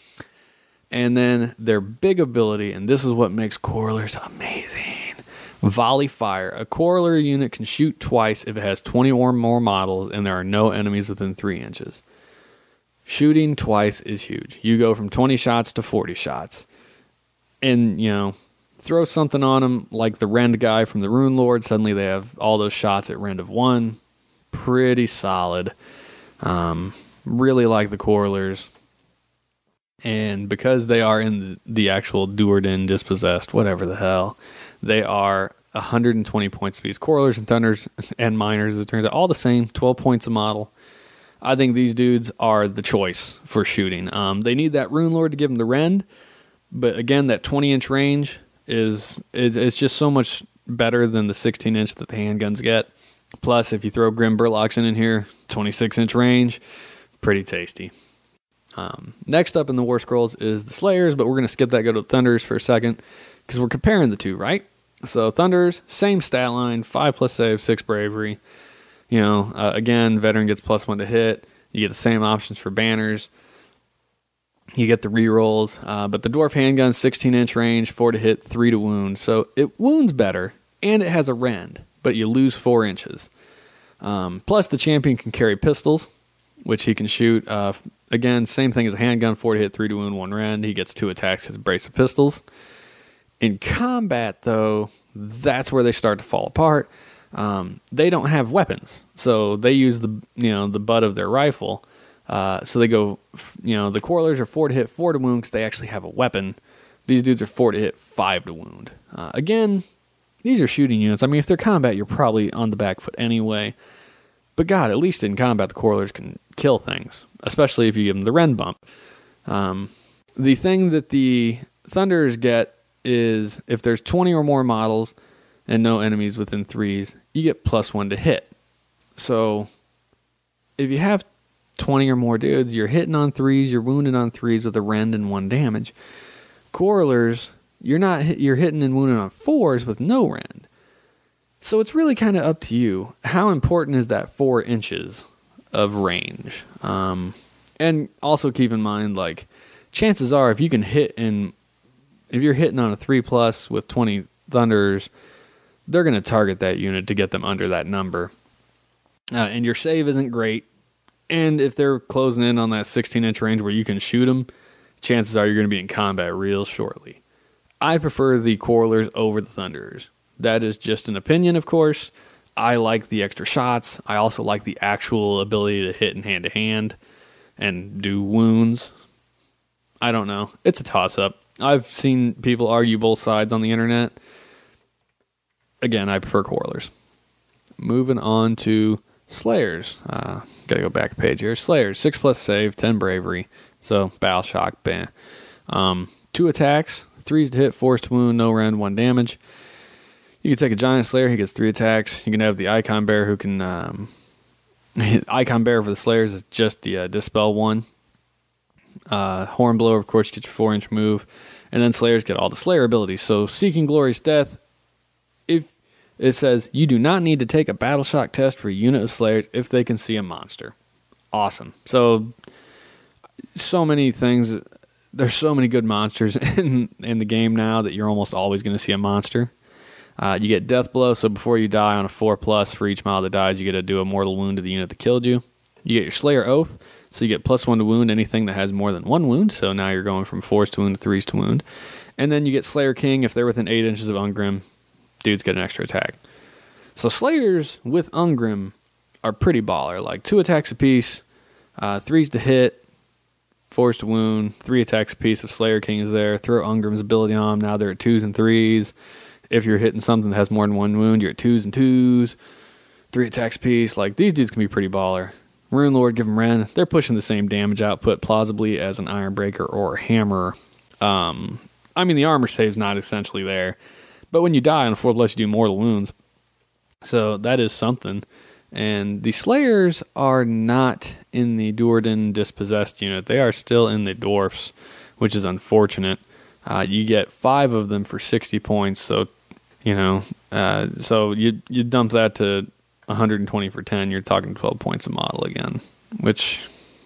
And then their big ability, and this is what makes Quarrelers amazing. Volley fire. A Quarreler unit can shoot twice if it has twenty or more models and there are no enemies within three inches. Shooting twice is huge. You go from twenty shots to forty shots. And, you know, throw something on them like the Rend guy from the Rune Lord. Suddenly they have all those shots at Rend of one. Pretty solid. Um, really like the Quarrelers. And because they are in the, the actual Duerden, Dispossessed, whatever the hell, they are one hundred twenty points apiece. Quarrelers and Thunders and Miners, it turns out, all the same, twelve points a model. I think these dudes are the choice for shooting. Um, they need that Rune Lord to give them the Rend. But again, that twenty inch range is, is it's just so much better than the sixteen inch that the handguns get. Plus, if you throw Grim Burlocks in here, twenty-six inch range, pretty tasty. Um, next up in the War Scrolls is the Slayers, but we're going to skip that, go to the Thunders for a second, because we're comparing the two, right? So Thunders, same stat line, five plus save, six bravery. You know, uh, again, veteran gets plus one to hit. You get the same options for banners. You get the rerolls, uh, but the Dwarf handgun, sixteen inch range, four to hit, three to wound. So it wounds better, and it has a rend, but you lose four inches. Um, plus, the champion can carry pistols, which he can shoot. Uh, again, same thing as a handgun, four to hit, three to wound, one rend. He gets two attacks because of brace of pistols. In combat, though, that's where they start to fall apart. Um, they don't have weapons, so they use the you know the butt of their rifle. Uh, so they go, you know, the Quarrelers are four to hit, four to wound because they actually have a weapon. These dudes are four to hit, five to wound. Uh, again, these are shooting units. I mean, if they're combat, you're probably on the back foot anyway. But God, at least in combat, the Quarrelers can kill things, especially if you give them the Rend bump. Um, the thing that the Thunders get is if there's twenty or more models and no enemies within threes, you get plus one to hit. So if you have twenty or more dudes, you're hitting on threes, you're wounding on threes with a rend and one damage. Quarrelers, you're not hit, you're hitting and wounding on fours with no rend. So it's really kind of up to you. How important is that four inches of range? Um, and also keep in mind, like, chances are if you can hit in, if you're hitting on a three plus with twenty Thunders, they're going to target that unit to get them under that number. Uh, and your save isn't great. And if they're closing in on that sixteen inch range where you can shoot them, chances are you're going to be in combat real shortly. I prefer the Quarrelers over the Thunderers. That is just an opinion, of course. I like the extra shots. I also like the actual ability to hit in hand-to-hand and do wounds. I don't know. It's a toss-up. I've seen people argue both sides on the internet. Again, I prefer Quarrelers. Moving on to Slayers. Uh, gotta go back a page here. Slayers, six plus save, ten bravery. So, Battle Shock, bam. Um, two attacks, threes to hit, fours to wound, no rend, one damage. You can take a Giant Slayer, he gets three attacks. You can have the Icon Bear who can... Um, Icon Bear for the Slayers is just the uh, Dispel one. Uh, Hornblower, of course, gets your four-inch move. And then Slayers get all the Slayer abilities. So Seeking Glorious Death, if it says you do not need to take a Battle Shock test for a unit of Slayers if they can see a monster. Awesome. So, so many things. There's so many good monsters in, in the game now that you're almost always going to see a monster. Uh, you get Death Blow, so before you die on a four plus, for each model that dies, you get to do a mortal wound to the unit that killed you. You get your Slayer Oath, so you get plus one to wound anything that has more than one wound, so now you're going from fours to wound to threes to wound. And then you get Slayer King, if they're within eight inches of Ungrim, dudes get an extra attack. So Slayers with Ungrim are pretty baller, like two attacks apiece, uh, threes to hit, fours to wound, three attacks apiece if Slayer King is there, throw Ungrim's ability on them, now they're at twos and threes. If you're hitting something that has more than one wound, you're at twos and twos, three attacks apiece. Like, these dudes can be pretty baller. Rune Lord, give them Ren. They're pushing the same damage output plausibly as an Iron Breaker or a Hammer. Um, I mean, the armor save's not essentially there. But when you die on a four plus, you do mortal wounds. So that is something. And the Slayers are not in the Duerden Dispossessed unit. They are still in the Dwarfs, which is unfortunate. Uh, you get five of them for sixty points, so, you know, uh, so you you dump that to one hundred twenty for ten, you're talking twelve points a model again, which,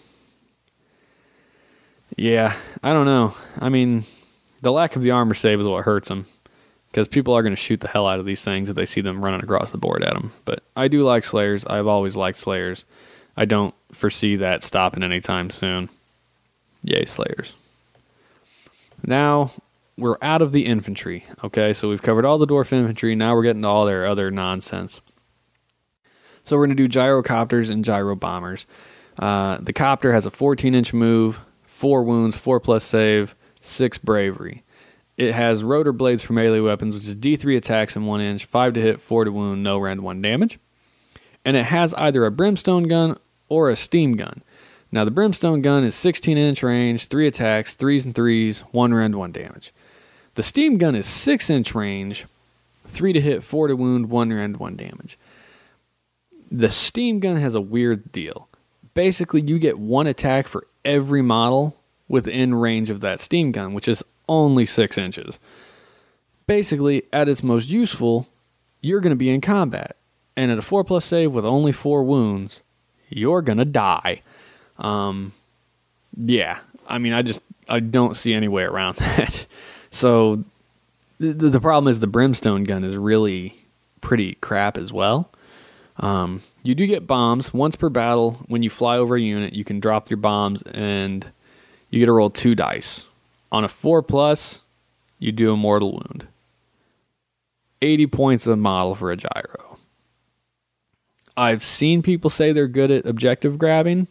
yeah, I don't know. I mean, the lack of the armor save is what hurts them, because people are going to shoot the hell out of these things if they see them running across the board at them. But I do like Slayers. I've always liked Slayers. I don't foresee that stopping anytime soon. Yay, Slayers. Now, we're out of the infantry, okay? So we've covered all the dwarf infantry. Now we're getting to all their other nonsense. So we're going to do gyrocopters and gyro bombers. Uh, the copter has a fourteen-inch move, four wounds, four plus save, six bravery. It has rotor blades for melee weapons, which is D three attacks in one inch, five to hit, four to wound, no rend, one damage. And it has either a brimstone gun or a steam gun. Now, the Brimstone gun is sixteen-inch range, three attacks, threes and threes, one rend, one damage. The Steam gun is six-inch range, three to hit, four to wound, one rend, one damage. The Steam gun has a weird deal. Basically, you get one attack for every model within range of that Steam gun, which is only six inches. Basically, at its most useful, you're going to be in combat. And at a four plus save with only four wounds, you're going to die. Um, yeah, I mean, I just, I don't see any way around that. So, the, the problem is the Brimstone gun is really pretty crap as well. Um, you do get bombs once per battle. When you fly over a unit, you can drop your bombs and you get to roll two dice. On a four plus, you do a mortal wound. eighty points a model for a gyro. I've seen people say they're good at objective grabbing,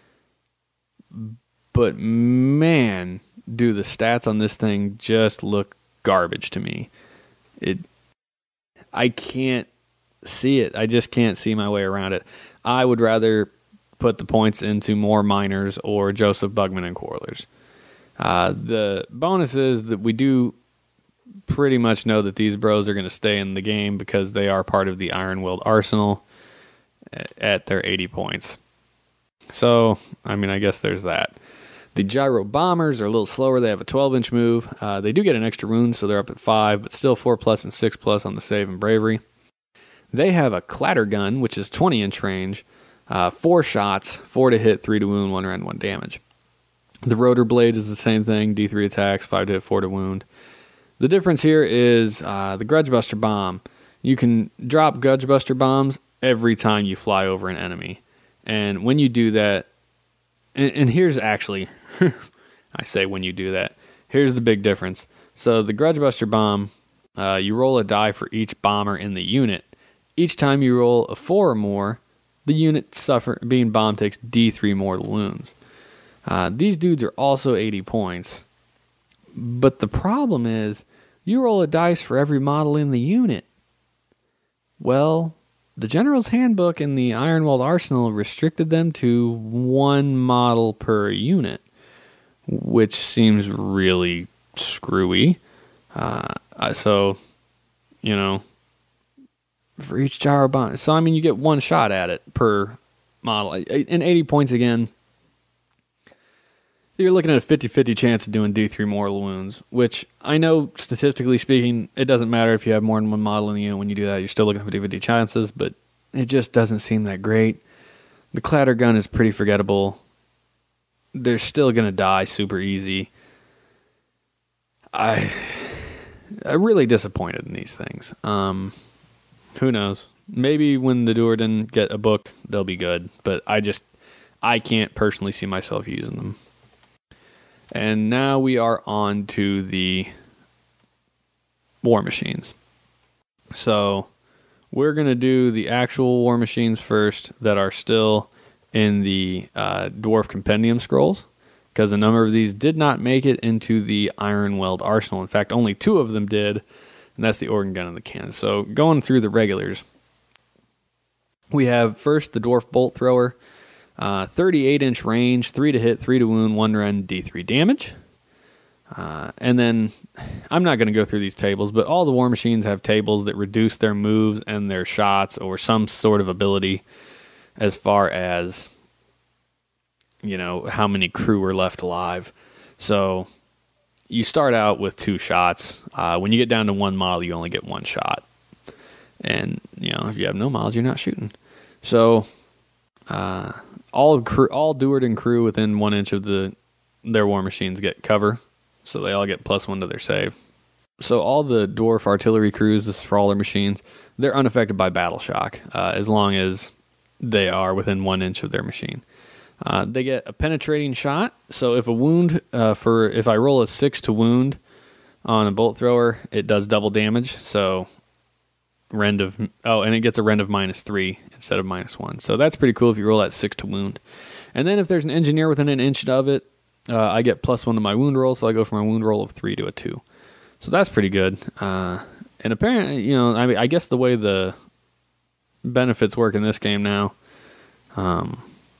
but man, do the stats on this thing just look garbage to me. It, I can't see it. I just can't see my way around it. I would rather put the points into more miners or Joseph Bugman and Quarlers. Uh, the bonus is that we do pretty much know that these bros are going to stay in the game because they are part of the Iron-Willed Arsenal at their eighty points. So, I mean, I guess there's that. The Gyro Bombers are a little slower. They have a twelve-inch move. Uh, they do get an extra wound, so they're up at five, but still four plus and six plus on the save and bravery. They have a Clatter Gun, which is twenty-inch range, uh, four shots, four to hit, three to wound, one rend, one damage. The Rotor Blade is the same thing, D three attacks, five to hit, four to wound. The difference here is uh, the Grudgebuster Bomb. You can drop Grudgebuster Bombs every time you fly over an enemy. And when you do that, and, and here's actually, I say when you do that, here's the big difference. So the Grudgebuster Bomb, uh, you roll a die for each bomber in the unit. Each time you roll a four or more, the unit suffer being bombed takes D three mortal wounds. Uh, these dudes are also eighty points. But the problem is, you roll a dice for every model in the unit. Well, the General's Handbook and the Iron-Willed Arsenal restricted them to one model per unit, which seems really screwy. Uh, so, you know, for each gyro bomb. So, I mean, you get one shot at it per model. And eighty points again, you're looking at a fifty-fifty chance of doing D three mortal wounds, which I know, statistically speaking, it doesn't matter if you have more than one model in the unit. When you do that, you're still looking at fifty-fifty chances, but it just doesn't seem that great. The clatter gun is pretty forgettable. They're still going to die super easy. I, I'm really disappointed in these things. Um, who knows? Maybe when the Duerden get a book, they'll be good, but I just, I can't personally see myself using them. And now we are on to the war machines. So we're going to do the actual war machines first that are still in the uh, Dwarf Compendium scrolls, because a number of these did not make it into the Ironweld arsenal. In fact, only two of them did, and that's the organ gun and the cannon. So going through the regulars, we have first the Dwarf Bolt Thrower. Uh, thirty-eight inch range, three to hit, three to wound, one rend, D three damage. Uh, and then, I'm not going to go through these tables, but all the war machines have tables that reduce their moves and their shots or some sort of ability as far as, you know, how many crew are left alive. So, you start out with two shots. Uh, when you get down to one model, you only get one shot. And, you know, if you have no models, you're not shooting. So, uh... All crew, all Duerden crew within one inch of the their war machines get cover, so they all get plus one to their save. So all the Dwarf artillery crews, this is for all their machines, they're unaffected by battle shock uh, as long as they are within one inch of their machine. Uh, they get a penetrating shot, so if a wound uh, for if I roll a six to wound on a bolt thrower, it does double damage. So rend of oh, and it gets a rend of minus three instead of minus one. So that's pretty cool if you roll that six to wound. And then if there's an engineer within an inch of it, uh, I get plus one to my wound roll, so I go from a wound roll of three to a two. So that's pretty good. Uh, and apparently, you know, I mean, I guess the way the benefits work in this game now, um,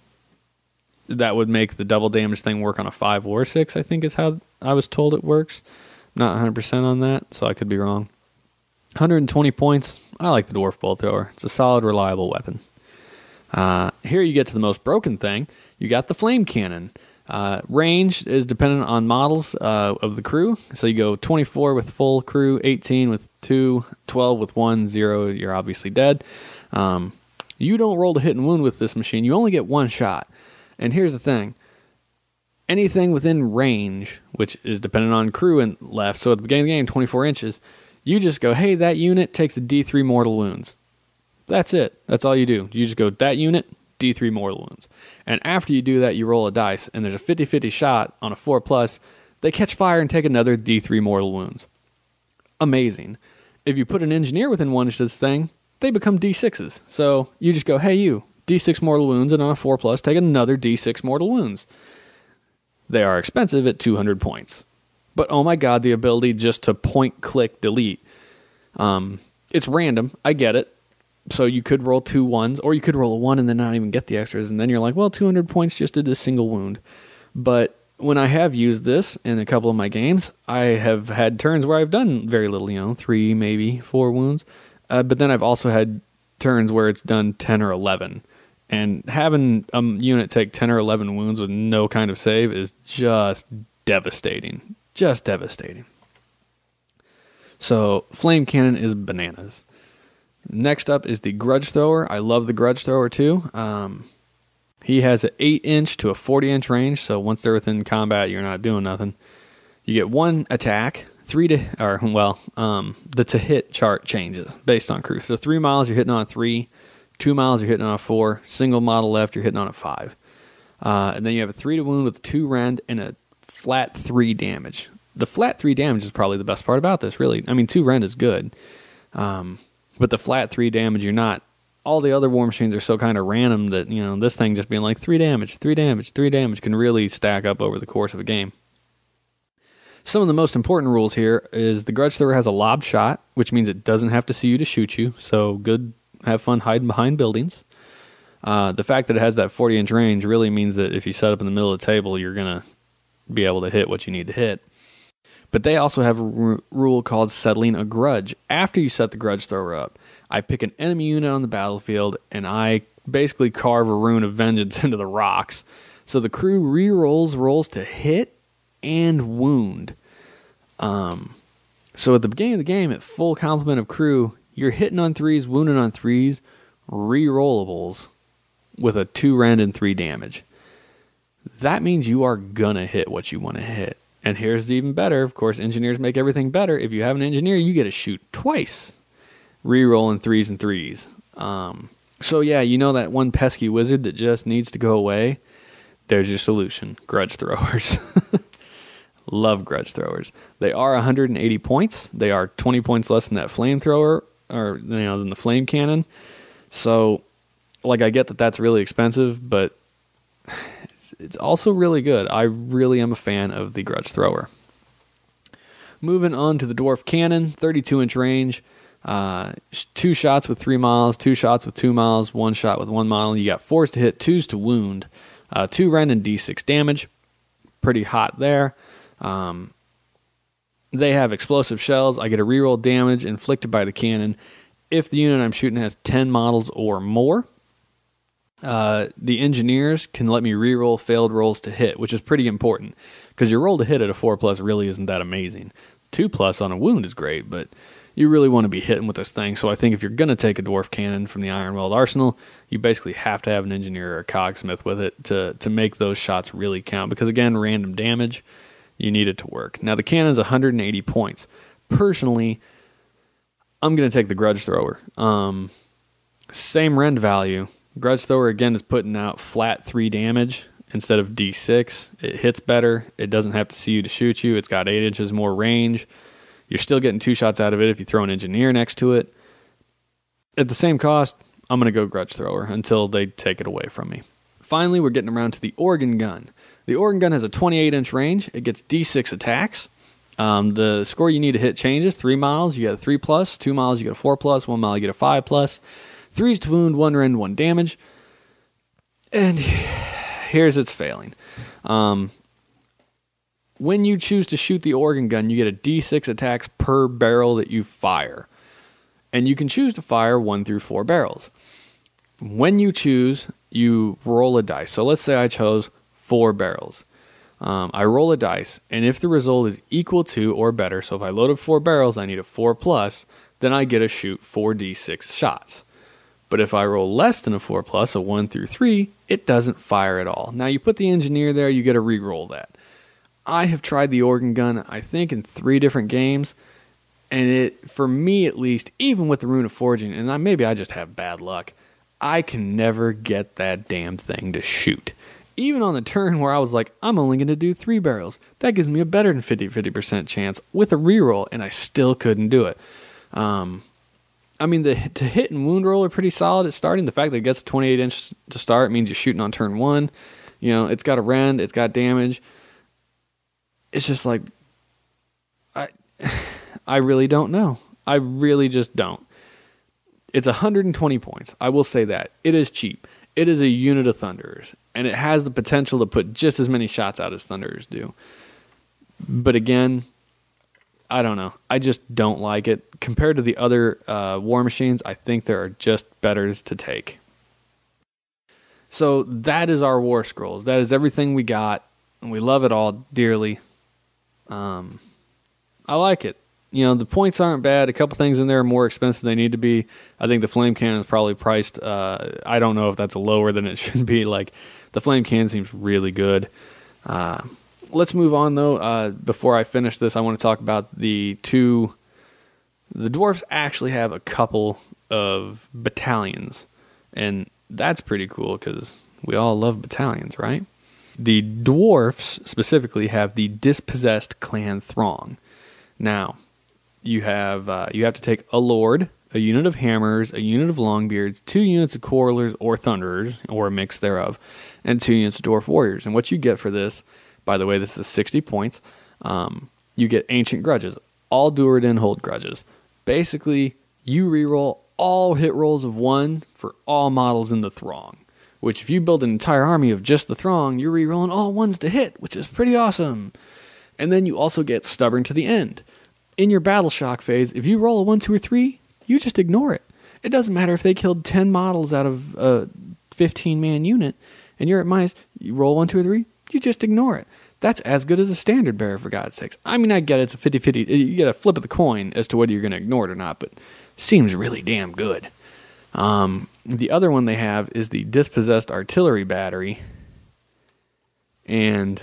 that would make the double damage thing work on a five or six, I think is how I was told it works. Not one hundred percent on that, so I could be wrong. one hundred twenty points. I like the Dwarf Bolt Thrower. It's a solid, reliable weapon. Uh, here you get to the most broken thing. You got the Flame Cannon. Uh, range is dependent on models uh, of the crew. So you go twenty-four with full crew, eighteen with two, twelve with one, zero, you're obviously dead. Um, you don't roll to hit and wound with this machine. You only get one shot. And here's the thing. Anything within range, which is dependent on crew and left, so at the beginning of the game, twenty-four inches, you just go, hey, that unit takes a D three mortal wounds. That's it. That's all you do. You just go, that unit, D three mortal wounds. And after you do that, you roll a dice, and there's a fifty-fifty shot on a four plus. They catch fire and take another D three mortal wounds. Amazing. If you put an engineer within one inch of this thing, they become D sixes. So you just go, hey, you, D six mortal wounds, and on a four plus, take another D six mortal wounds. They are expensive at two hundred points. But oh my god, the ability just to point, click, delete. Um, it's random. I get it. So you could roll two ones, or you could roll a one and then not even get the extras, and then you're like, well, two hundred points just did this single wound. But when I have used this in a couple of my games, I have had turns where I've done very little, you know, three, maybe four wounds. Uh, but then I've also had turns where it's done ten or eleven. And having a unit take ten or eleven wounds with no kind of save is just devastating. Just devastating. So, Flame Cannon is bananas. Next up is the Grudge Thrower. I love the Grudge Thrower too. Um, he has an eight inch to a forty inch range, so once they're within combat, you're not doing nothing. You get one attack, three to, or well, um, the to hit chart changes based on crew. So three miles, you're hitting on a three, two miles, you're hitting on a four, single model left, you're hitting on a five. Uh, and then you have a three to wound with a two rend and a flat three damage. The flat three damage is probably the best part about this, really. I mean, two rend is good. Um, but the flat three damage, you're not, all the other war machines are so kind of random that, you know, this thing just being like three damage, three damage, three damage can really stack up over the course of a game. Some of the most important rules here is the Grudge Thrower has a lob shot, which means it doesn't have to see you to shoot you. So good, have fun hiding behind buildings. Uh, the fact that it has that forty inch range really means that if you set up in the middle of the table, you're going to be able to hit what you need to hit. But they also have a r- rule called settling a grudge after you set the Grudge Thrower up. I pick an enemy unit on the battlefield, and I basically carve a rune of vengeance into the rocks. So the crew re-rolls rolls to hit and wound. Um, so at the beginning of the game, at full complement of crew, you're hitting on threes, wounding on threes, re-rollables with a two rend and three damage. That means you are gonna hit what you want to hit. And here's the even better. Of course, engineers make everything better. If you have an engineer, you get to shoot twice. Re-rolling threes and threes. Um, so yeah, you know that one pesky wizard that just needs to go away? There's your solution. Grudge throwers. Love grudge throwers. They are one hundred eighty points. They are twenty points less than that flamethrower, or you know, than the flame cannon. So, like, I get that that's really expensive, but it's, it's also really good. I really am a fan of the grudge thrower. Moving on to the dwarf cannon, thirty-two inch range. Uh, two shots with three miles, two shots with two miles, one shot with one mile. You got fours to hit, twos to wound, uh, two rend and d six damage. Pretty hot there. Um, they have explosive shells. I get a reroll damage inflicted by the cannon if the unit I'm shooting has ten models or more. Uh, the engineers can let me reroll failed rolls to hit, which is pretty important because your roll to hit at a four plus really isn't that amazing. Two plus on a wound is great, but you really want to be hitting with this thing. So I think if you're going to take a dwarf cannon from the Ironweld arsenal, you basically have to have an engineer or a cogsmith with it to to make those shots really count. Because again, random damage, you need it to work. Now the cannon's one hundred eighty points. Personally, I'm going to take the grudge thrower. Um, same rend value. Grudge thrower again is putting out flat three damage instead of d six. It hits better. It doesn't have to see you to shoot you. It's got eight inches more range. You're still getting two shots out of it if you throw an engineer next to it. At the same cost, I'm going to go grudge thrower until they take it away from me. Finally, we're getting around to the organ gun. The organ gun has a twenty-eight inch range. It gets d six attacks. Um, the score you need to hit changes. Three miles, you get a three plus. Two miles, you get a four plus. One mile, you get a five plus. Threes to wound, one rend, one damage. And here's its failing. Um, when you choose to shoot the organ gun, you get a d six attacks per barrel that you fire. And you can choose to fire one through four barrels. When you choose, you roll a dice. So let's say I chose four barrels. Um, I roll a dice, and if the result is equal to or better, so if I loaded four barrels, I need a four plus, then I get to shoot four d six shots. But if I roll less than a four plus, a one through three, it doesn't fire at all. Now you put the engineer there, you get to re-roll that. I have tried the organ gun, I think, in three different games, and it, for me at least, even with the Rune of Forging, and I, maybe I just have bad luck, I can never get that damn thing to shoot. Even on the turn where I was like, I'm only going to do three barrels, that gives me a better than fifty percent chance with a reroll, and I still couldn't do it. Um, I mean, the to hit and wound roll are pretty solid at starting. The fact that it gets twenty-eight inch to start means you're shooting on turn one. You know, it's got a rend, it's got damage. It's just like, I, I really don't know. I really just don't. It's one hundred twenty points. I will say that. It is cheap. It is a unit of Thunderers, and it has the potential to put just as many shots out as Thunderers do. But again, I don't know. I just don't like it. Compared to the other uh, war machines, I think there are just betters to take. So that is our War Scrolls. That is everything we got, and we love it all dearly. Um, I like it. You know, the points aren't bad. A couple things in there are more expensive than they need to be. I think the flame cannon is probably priced, uh, I don't know if that's lower than it should be. Like, the flame cannon seems really good. Uh, let's move on, though. Uh, before I finish this, I want to talk about the two... The dwarves actually have a couple of battalions, and that's pretty cool because we all love battalions, right? The dwarfs specifically have the Dispossessed Clan Throng. Now, you have uh, you have to take a Lord, a unit of Hammers, a unit of Longbeards, two units of Quarrelers or Thunderers, or a mix thereof, and two units of Dwarf Warriors. And what you get for this, by the way, this is sixty points, um, you get Ancient Grudges, all Duradin hold grudges. Basically, you reroll all hit rolls of one for all models in the Throng, which if you build an entire army of just the Throng, you're rerolling all ones to hit, which is pretty awesome. And then you also get Stubborn to the End. In your Battle Shock phase, if you roll a one, two, or three, you just ignore it. It doesn't matter if they killed ten models out of a fifteen-man unit, and you're at minus, you roll one, two, or three, you just ignore it. That's as good as a standard bearer, for God's sakes. I mean, I get it, it's a fifty-fifty. You get a flip of the coin as to whether you're going to ignore it or not, but seems really damn good. Um, the other one they have is the Dispossessed Artillery Battery, and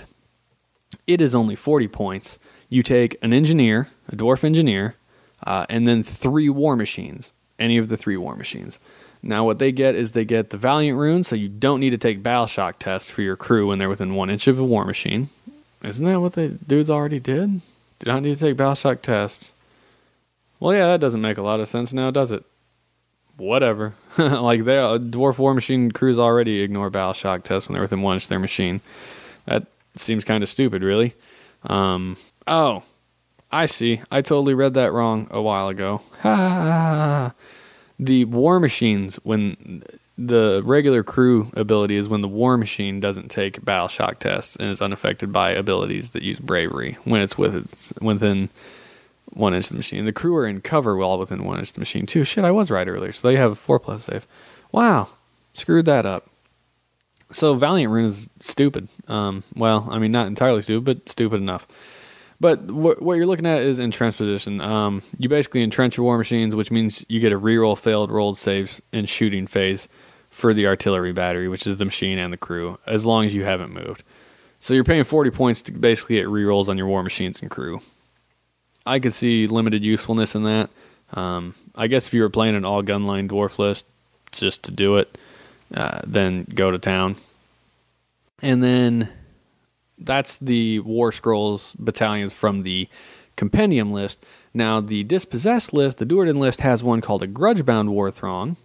it is only forty points. You take an engineer, a dwarf engineer, uh, and then three war machines, any of the three war machines. Now what they get is they get the Valiant Rune, so you don't need to take battle shock tests for your crew when they're within one inch of a war machine. Isn't that what the dudes already did? Did not need to take battle shock tests. Well, yeah, that doesn't make a lot of sense now, does it? Whatever. Like, they, dwarf war machine crews already ignore battle shock tests when they're within one inch of their machine. That seems kind of stupid, really. Um, oh, I see. I totally read that wrong a while ago. Ha ha ha. The war machines, when the regular crew ability is when the war machine doesn't take battle shock tests and is unaffected by abilities that use bravery when it's with it's within one inch of the machine. The crew are in cover while within one inch of the machine too. Shit, I was right earlier. So they have a four plus save. Wow, screwed that up. So Valiant Rune is stupid. Um, well, I mean, not entirely stupid, but stupid enough. But wh- what you're looking at is entrenched position. Um, you basically entrench your war machines, which means you get a reroll failed rolled saves in shooting phase for the artillery battery, which is the machine and the crew, as long as you haven't moved. So you're paying forty points to basically get rerolls on your war machines and crew. I could see limited usefulness in that. Um, I guess if you were playing an all gunline dwarf list just to do it, uh, then go to town. And then that's the War Scrolls battalions from the Compendium list. Now, the Dispossessed list, the Duerden list, has one called a Grudgebound War Throng.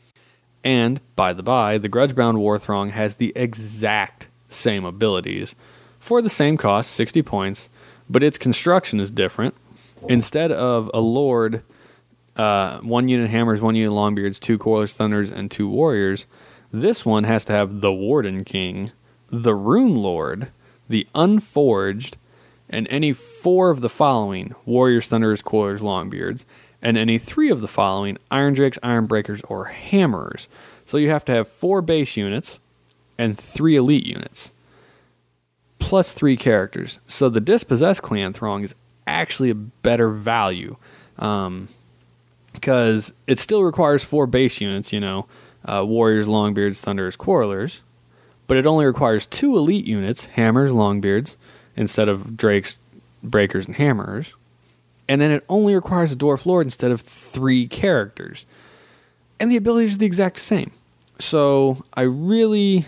And, by the by, the Grudgebound War Throng has the exact same abilities for the same cost, sixty points, but its construction is different. Instead of a Lord, uh, one unit hammers, one unit longbeards, two coilers, thunders, and two warriors, this one has to have the Warden King, the Rune Lord, the Unforged, and any four of the following: warriors, thunderers, coilers, longbeards, and any three of the following: iron drakes, iron breakers, or hammerers. So you have to have four base units and three elite units, plus three characters. So the Dispossessed Clan Throng is actually a better value, um, because it still requires four base units, you know, uh, warriors, longbeards, thunderers, coilers, but it only requires two elite units, hammers, longbeards, instead of drakes, breakers, and hammerers. And then it only requires a dwarf lord instead of three characters. And the abilities are the exact same. So I really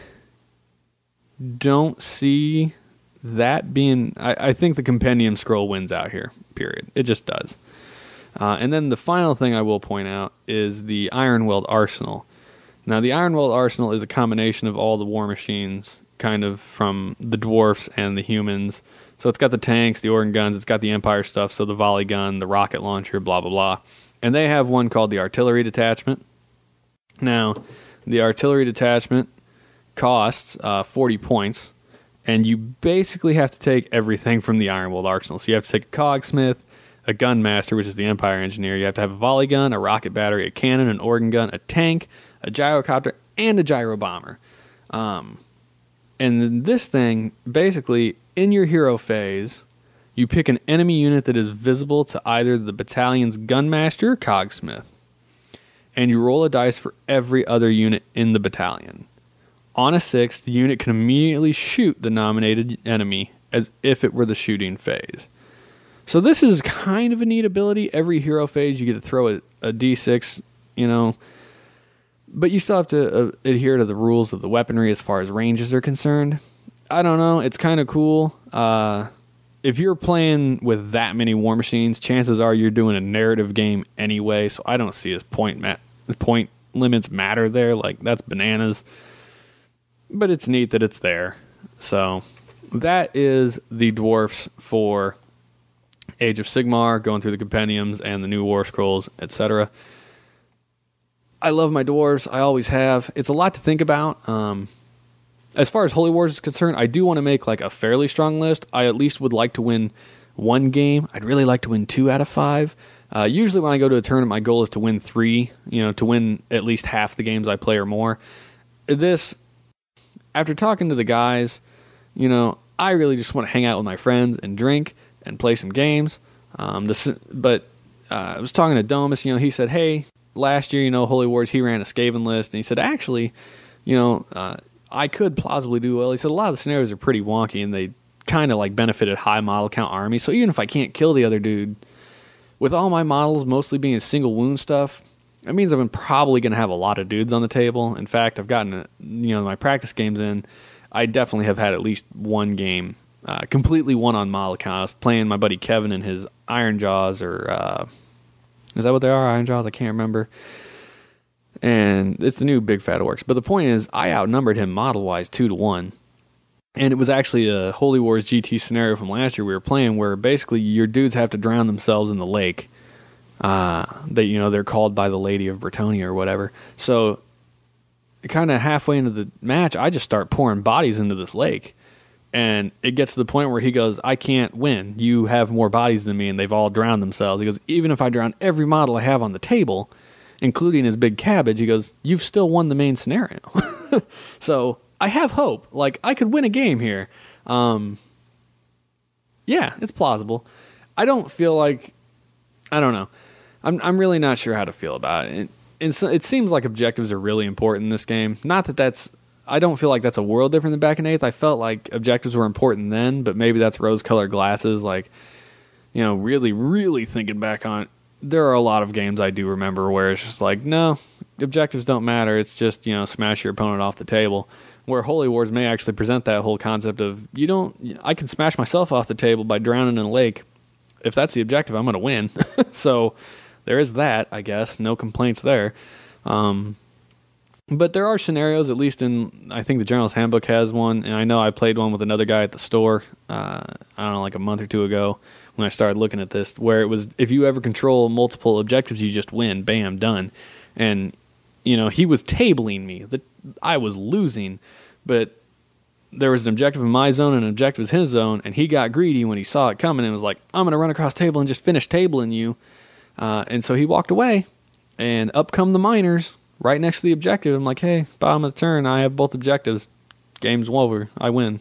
don't see that being... I, I think the Compendium Scroll wins out here, period. It just does. Uh, and then the final thing I will point out is the Ironweld Arsenal. Now, the Ironweld Arsenal is a combination of all the war machines, kind of from the dwarfs and the humans. So it's got the tanks, the organ guns, it's got the Empire stuff, so the volley gun, the rocket launcher, blah, blah, blah. And they have one called the Artillery Detachment. Now, the Artillery Detachment costs uh, forty points, and you basically have to take everything from the Ironweld Arsenal. So you have to take a Cogsmith, a Gunmaster, which is the Empire Engineer. You have to have a volley gun, a rocket battery, a cannon, an organ gun, a tank, a gyrocopter, and a gyro bomber. Um, and this thing, basically, in your hero phase, you pick an enemy unit that is visible to either the battalion's Gunmaster or Cogsmith, and you roll a dice for every other unit in the battalion. On a six, the unit can immediately shoot the nominated enemy as if it were the shooting phase. So this is kind of a neat ability. Every hero phase, you get to throw a, a d six, you know, but you still have to uh, adhere to the rules of the weaponry as far as ranges are concerned. I don't know. It's kind of cool. Uh, if you're playing with that many war machines, chances are you're doing a narrative game anyway, so I don't see as point ma- point limits matter there. Like, that's bananas. But it's neat that it's there. So that is the dwarfs for Age of Sigmar, going through the compendiums and the new War Scrolls, et cetera. I love my dwarves. I always have. It's a lot to think about. Um, as far as Holy Wars is concerned, I do want to make like a fairly strong list. I at least would like to win one game. I'd really like to win two out of five. Uh, usually when I go to a tournament, my goal is to win three, you know, to win at least half the games I play or more. This, after talking to the guys, you know, I really just want to hang out with my friends and drink and play some games. Um, this, but uh, I was talking to Domus, you know, he said, hey, last year, you know, Holy Wars, he ran a Skaven list, and he said, actually, you know, uh, I could plausibly do well. He said a lot of the scenarios are pretty wonky, and they kind of like benefited high model count armies. So even if I can't kill the other dude, with all my models mostly being single wound stuff, it means I'm probably going to have a lot of dudes on the table. In fact, I've gotten, you know, my practice games in, I definitely have had at least one game, uh, completely one on model count. I was playing my buddy Kevin and his Iron Jaws, or uh, is that what they are, Iron Jaws? I can't remember. And it's the new Big Fat Orcs. But the point is, I outnumbered him model-wise two to one. And it was actually a Holy Wars G T scenario from last year we were playing, where basically your dudes have to drown themselves in the lake. Uh, they, you know, they're called by the Lady of Bretonia or whatever. So, kind of halfway into the match, I just start pouring bodies into this lake. And it gets to the point where he goes, I can't win. You have more bodies than me, and they've all drowned themselves. He goes, even if I drown every model I have on the table, including his big cabbage, he goes, you've still won the main scenario. So, I have hope. Like, I could win a game here. Um, yeah, it's plausible. I don't feel like... I don't know. I'm I'm really not sure how to feel about it. It, it, it seems like objectives are really important in this game. Not that that's... I don't feel like that's a world different than back in eighth. I felt like objectives were important then, but maybe that's rose-colored glasses. Like, you know, really, really thinking back on it, there are a lot of games I do remember where it's just like, no, objectives don't matter. It's just, you know, smash your opponent off the table. Where Holy Wars may actually present that whole concept of, you don't, I can smash myself off the table by drowning in a lake. If that's the objective, I'm going to win. So there is that, I guess. No complaints there. Um, but there are scenarios, at least in, I think the General's Handbook has one, and I know I played one with another guy at the store, uh, I don't know, like a month or two ago when I started looking at this, where it was, if you ever control multiple objectives, you just win. Bam, done. And, you know, he was tabling me. The, I was losing, but there was an objective in my zone and an objective in his zone, and he got greedy when he saw it coming and was like, I'm going to run across table and just finish tabling you. Uh, and so he walked away, and up come the miners right next to the objective. I'm like, hey, bottom of the turn, I have both objectives. Game's over. I win.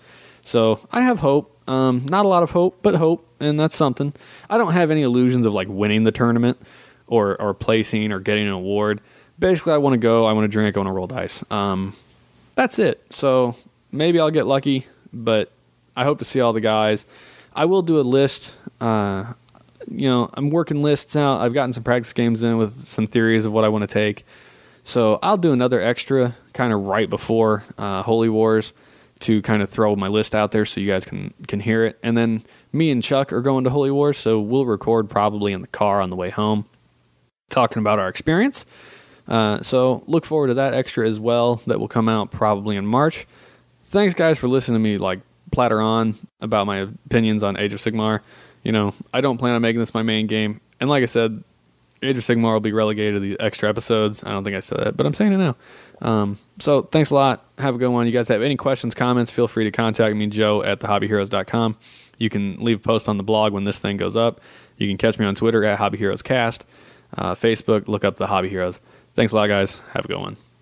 So I have hope. Um, not a lot of hope, but hope, and that's something. I don't have any illusions of like winning the tournament or, or placing or getting an award. Basically, I want to go, I want to drink, I want to roll dice. Um, that's it. So maybe I'll get lucky, but I hope to see all the guys. I will do a list. Uh, you know, I'm working lists out. I've gotten some practice games in with some theories of what I want to take. So I'll do another extra kind of right before uh, Holy Wars to kind of throw my list out there so you guys can, can hear it. And then me and Chuck are going to Holy Wars, so we'll record probably in the car on the way home talking about our experience. Uh, so look forward to that extra as well. That will come out probably in March. Thanks, guys, for listening to me like platter on about my opinions on Age of Sigmar. You know, I don't plan on making this my main game. And like I said, Age of Sigmar will be relegated to the extra episodes. I don't think I said that, but I'm saying it now. Um, so thanks a lot. Have a good one. You guys have any questions, comments, feel free to contact me, Joe, at the hobby heroes dot com. You can leave a post on the blog when this thing goes up. You can catch me on Twitter at hobby heroes cast. Uh, Facebook, look up the Hobby Heroes. Thanks a lot, guys. Have a good one.